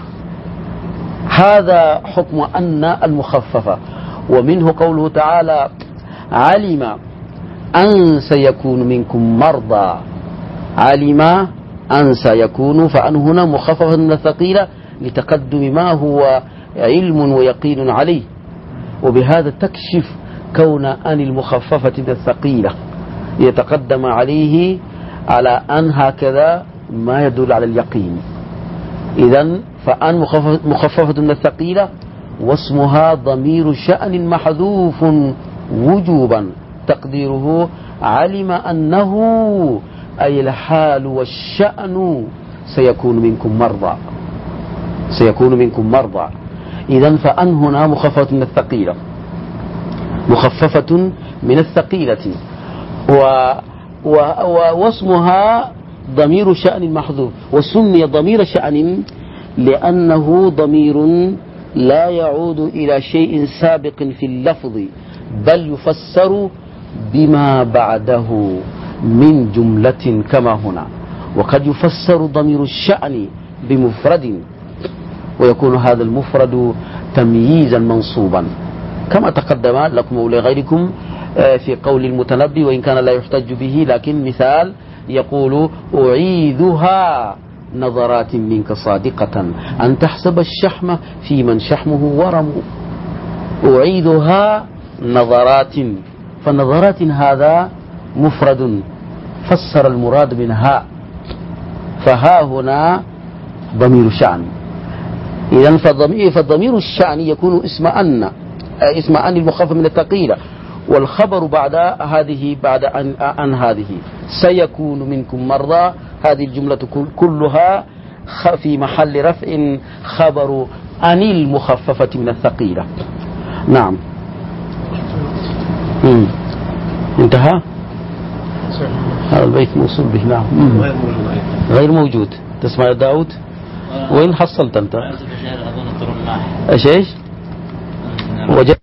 هذا حكم أن المخففة. ومنه قوله تعالى علم أن سيكون منكم مرضى، علم أن سيكون، فأن هنا مخففة من الثقيلة لتقدم ما هو علم ويقين عليه، وبهذا تكشف كون أن المخففة من الثقيلة يتقدم عليه على أن هكذا ما يدل على اليقين. إذن فأن مخففة من الثقيلة واسمها ضمير شأن محذوف وجوبا، تقديره علم أنه أي الحال والشأن سيكون منكم مرضى، سيكون منكم مرضى. إذن فأن هنا مخففة من الثقيلة، مخففة من الثقيلة، و و واسمها ضمير شأن محذوف. وسمي ضمير شأن لأنه ضمير لا يعود إلى شيء سابق في اللفظ، بل يفسر بما بعده من جملة كما هنا. وقد يفسر ضمير الشأن بمفرد، ويكون هذا المفرد تمييزا منصوبا كما تقدم لكم ولغيركم في قول المتنبي، وإن كان لا يحتج به، لكن مثال يقول أعيذها نظرات منك صادقة أن تحسب الشحم في من شحمه ورم، أعيذها نظرات، فنظرات هذا مفرد فسر المراد منها، فها هنا ضمير شأن. إذن فالضمير, فالضمير الشأني يكون اسم أن، اسم أن المخفف من الثقيلة، والخبر بعد هذه بعد أن, أن هذه سيكون منكم مرضى، هذه الجملة كلها في محل رفع خبر أن المخففة من الثقيلة. نعم. مم. انتهى هذا البيت موصول به. نعم. غير موجود. غير موجود. تسمع يا داود؟ وين حصلت أنت؟ ايش ايش؟ وجدت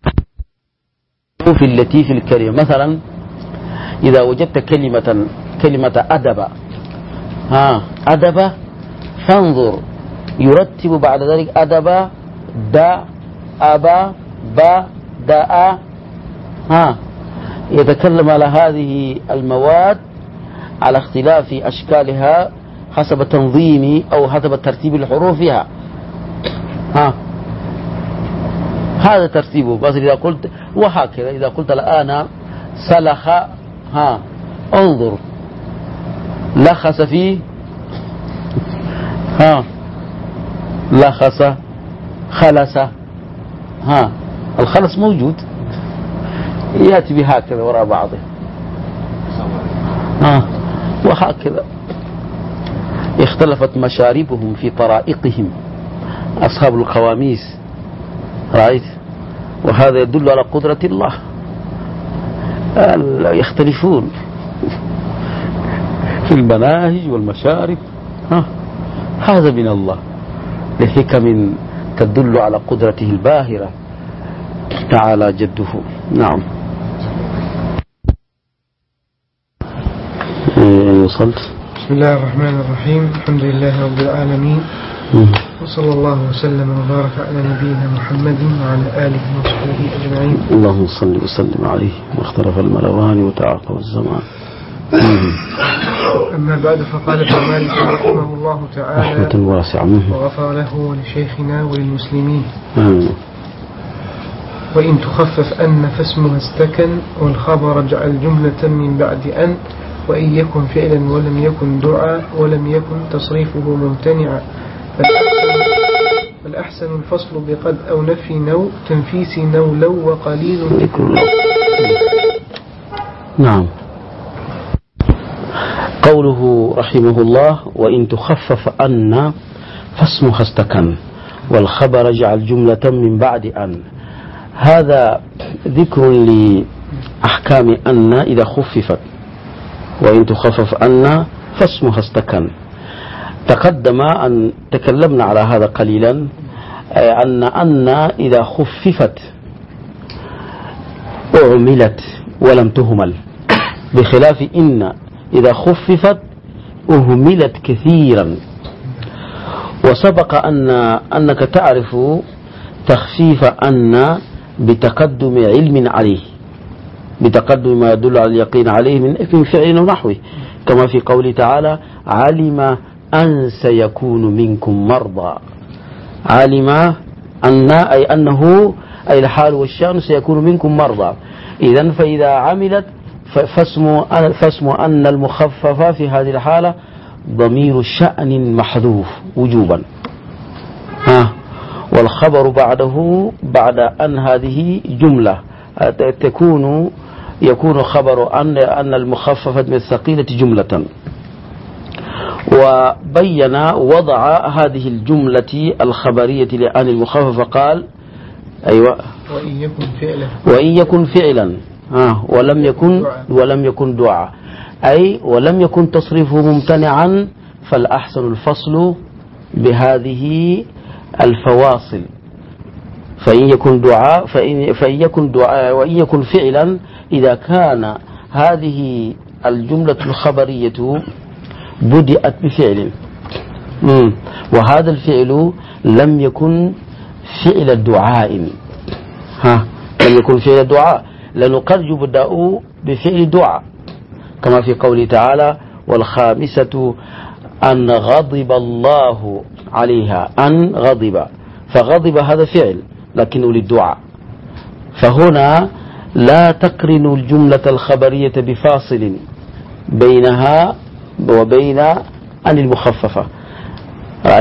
في اللطيف الكريم. مثلا إذا وجدت كلمة كلمة أدب، ها أدب، فانظر يرتب بعد ذلك أدب دا أبا با داء، ها يتكلم على هذه المواد على اختلاف أشكالها حسب تنظيم أو حسب ترتيب الحروف فيها. ها هذا ترتيبه. بس إذا قلت وهكذا إذا قلت الآن سلخ، ها انظر لخس فيه، ها لخس خلص، ها الخلص موجود يأتي بهكذا وراء بعضه، ها وهكذا. اختلفت مشاربهم في طرائقهم أصحاب القواميس، رأيت؟ وهذا يدل على قدرة الله. يختلفون في المناهج والمشارب، ها هذا من الله لحكم تدل على قدرته الباهرة تعالى جده. نعم. وصلت. بسم الله الرحمن الرحيم. الحمد لله رب العالمين، وصلى الله وسلم وبارك على نبينا محمد وعلى آله وصحبه أجمعين. اللهم صل وسلم عليه. واختلف الملوان وتعاقب الزمان. أما بعد، فقال ابن مالك رحمه الله تعالى رحمة واسعة وغفر له ولشيخنا وللمسلمين. آمين. وإن تخفف أن فاسمها استكن، والخبر جعل جملة من بعد أن، وإن يكن فعلا ولم يكن دعاء، ولم يكن تصريفه ممتنعا، فالأحسن الفصل بقد أو نفي نو تنفيس نو لو وقليل ذكر الله. نعم. قوله رحمه الله وإن تخفف أن فاسمها استكن، والخبر جعل جملة من بعد أن، هذا ذكر لأحكام أن إذا خففت. وإن تخفف أن فاسمها استكن. تقدم أن تكلمنا على هذا قليلا، أن أن إذا خففت أعملت ولم تهمل، بخلاف إن إذا خففت أهملت كثيرا. وسبق أن أنك تعرف تخفيف أن بتقدم علم عليه، بتقدم ما يدل على اليقين عليه من فعل ونحوه، كما في قوله تعالى علم أن سيكون منكم مرضى. علم أن أي أنه أي الحال والشأن سيكون منكم مرضى. إذن فإذا عملت فاسم أن المخففة في هذه الحالة ضمير شأن محذوف وجوبا، ها والخبر بعده بعد أن هذه جملة تكون يكون خبر أن أن المخففة من الثقيلة جملة. وبين وضع هذه الجملة الخبرية لأن المخففة قال أيوة وإن يكن فعلا وإن يكن فعلا ها ولم يكن ولم يكن دعاء، أي ولم يكن تصريفه ممتنعا، فالأحسن الفصل بهذه الفواصل. فإن يكن دعاء فإن, فإن يكن دعاء وإن يكن فعلا إذا كان هذه الجملة الخبرية بدأت بفعل، وهذا الفعل لم يكن فعل دعاء، ها لم يكن فعل دعاء، لأنه قد يبدأ بفعل دعاء كما في قوله تعالى والخامسة أن غضب الله عليها، أن غضب، فغضب هذا فعل لكنه للدعاء. فهنا لا تقرن الجملة الخبرية بفاصل بينها وبين أن المخففة، رأيت؟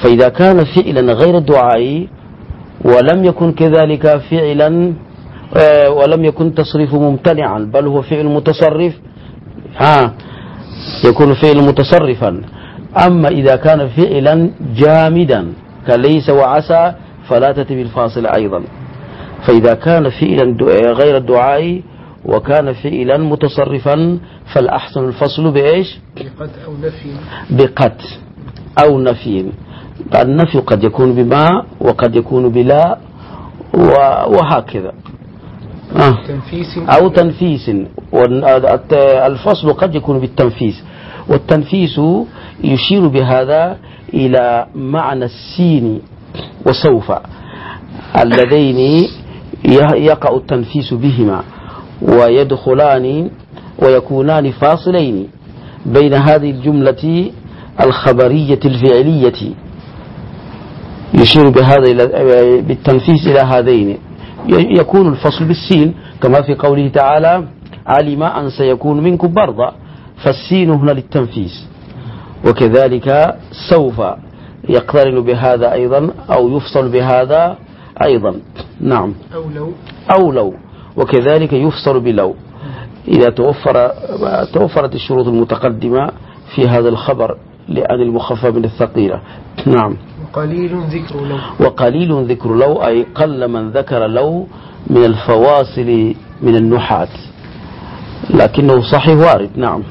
فإذا كان فعلا غير الدعاء ولم يكن كذلك فعلا ولم يكن تصريفه ممتنعا بل هو فعل متصرف ها يكون فعل متصرفا. أما إذا كان فعلا جامدا كليس وعسى فلا تتبع الفاصل أيضا. فإذا كان فعلا غير الدعاء وكان فعلا متصرفا فالأحسن الفصل بإيش؟ بقد أو نفي. بقد أو نفي. النفي قد يكون بما وقد يكون بلا وهكذا آه. أو تنفيس. والفصل قد يكون بالتنفيس، والتنفيس يشير بهذا إلى معنى السين وسوف اللذين يقع التنفيس بهما ويدخلان ويكونان فاصلين بين هذه الجملة الخبرية الفعلية، يشير بهذا بالتنفيس إلى هذين. يكون الفصل بالسين كما في قوله تعالى علم أن سيكون منكم مرضى، فالسين هنا للتنفيس. وكذلك سوف يقترن بهذا أيضا أو يفصل بهذا أيضا. نعم. أو لو. أو لو وكذلك يفصل بلو إذا توفر توفرت الشروط المتقدمة في هذا الخبر لأن المخفف من الثقيلة. نعم. وقليل ذكر لو. وقليل ذكر لو أي قل من ذكر لو من الفواصل من النحات، لكنه صحيح وارد. نعم.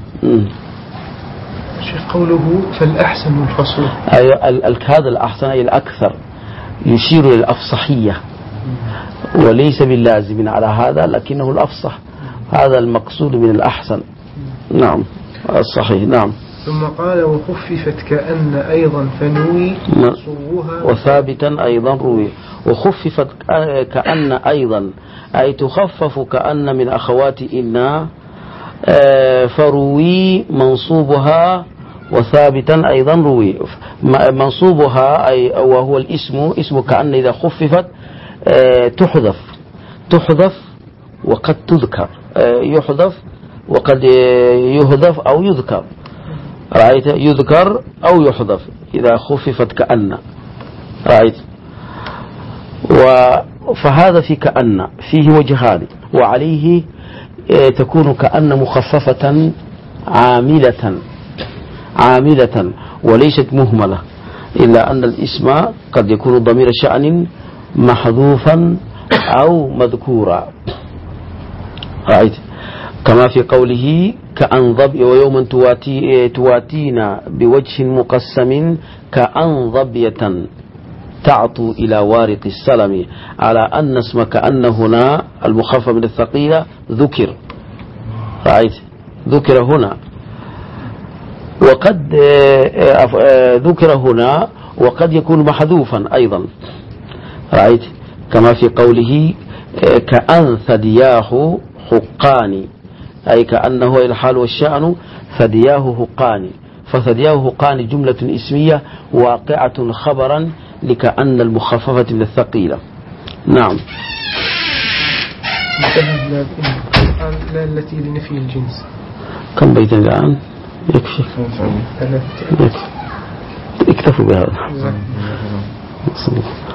شيخ قوله فالأحسن الفصل أي هذا الأحسن أي الأكثر يشير للأفصحية وليس باللازم على هذا لكنه الأفصح، هذا المقصود من الأحسن. نعم الصحيح. نعم. ثم قال وخففت كأن أيضا فنوي صوها وثابتا أيضا روي. وخففت كأن أيضا أي تخفف كأن من أخوات إنا فروي منصوبها وثابتا أيضا روي. منصوبها أي وهو الاسم اسم كأن إذا خففت تحذف تحذف وقد تذكر يحذف وقد يهذف أو يذكر. رأيت يذكر أو يحذف إذا خففت كأن. رأيت. فهذا في كأن فيه وجهان وعليه تكون كأن مخففة عاملة عاملة وليست مهملة، إلا أن الاسم قد يكون ضمير شأن محذوفا أو مذكورا. رأيت كما في قوله كأنظب ويوما تواتي تواتينا بوجه مقسم كأنظبية تعطو إلى وارق السلم، على أن اسم كأن هنا المخفف من الثقيلة ذكر. رأيت ذكر هنا وقد ذكر هنا وقد يكون محذوفا أيضا. رأيت كما في قوله كأن ثدياه حقان أي كأنه الحال والشأن ثدياه حقان، فثدياه حقان جملة اسمية واقعة خبرا لكأن المخففة من الثقيلة. نعم. لا التي لنفي الجنس. كم بيتا الآن؟ يكفي. يكفي. اكتفوا بهذا.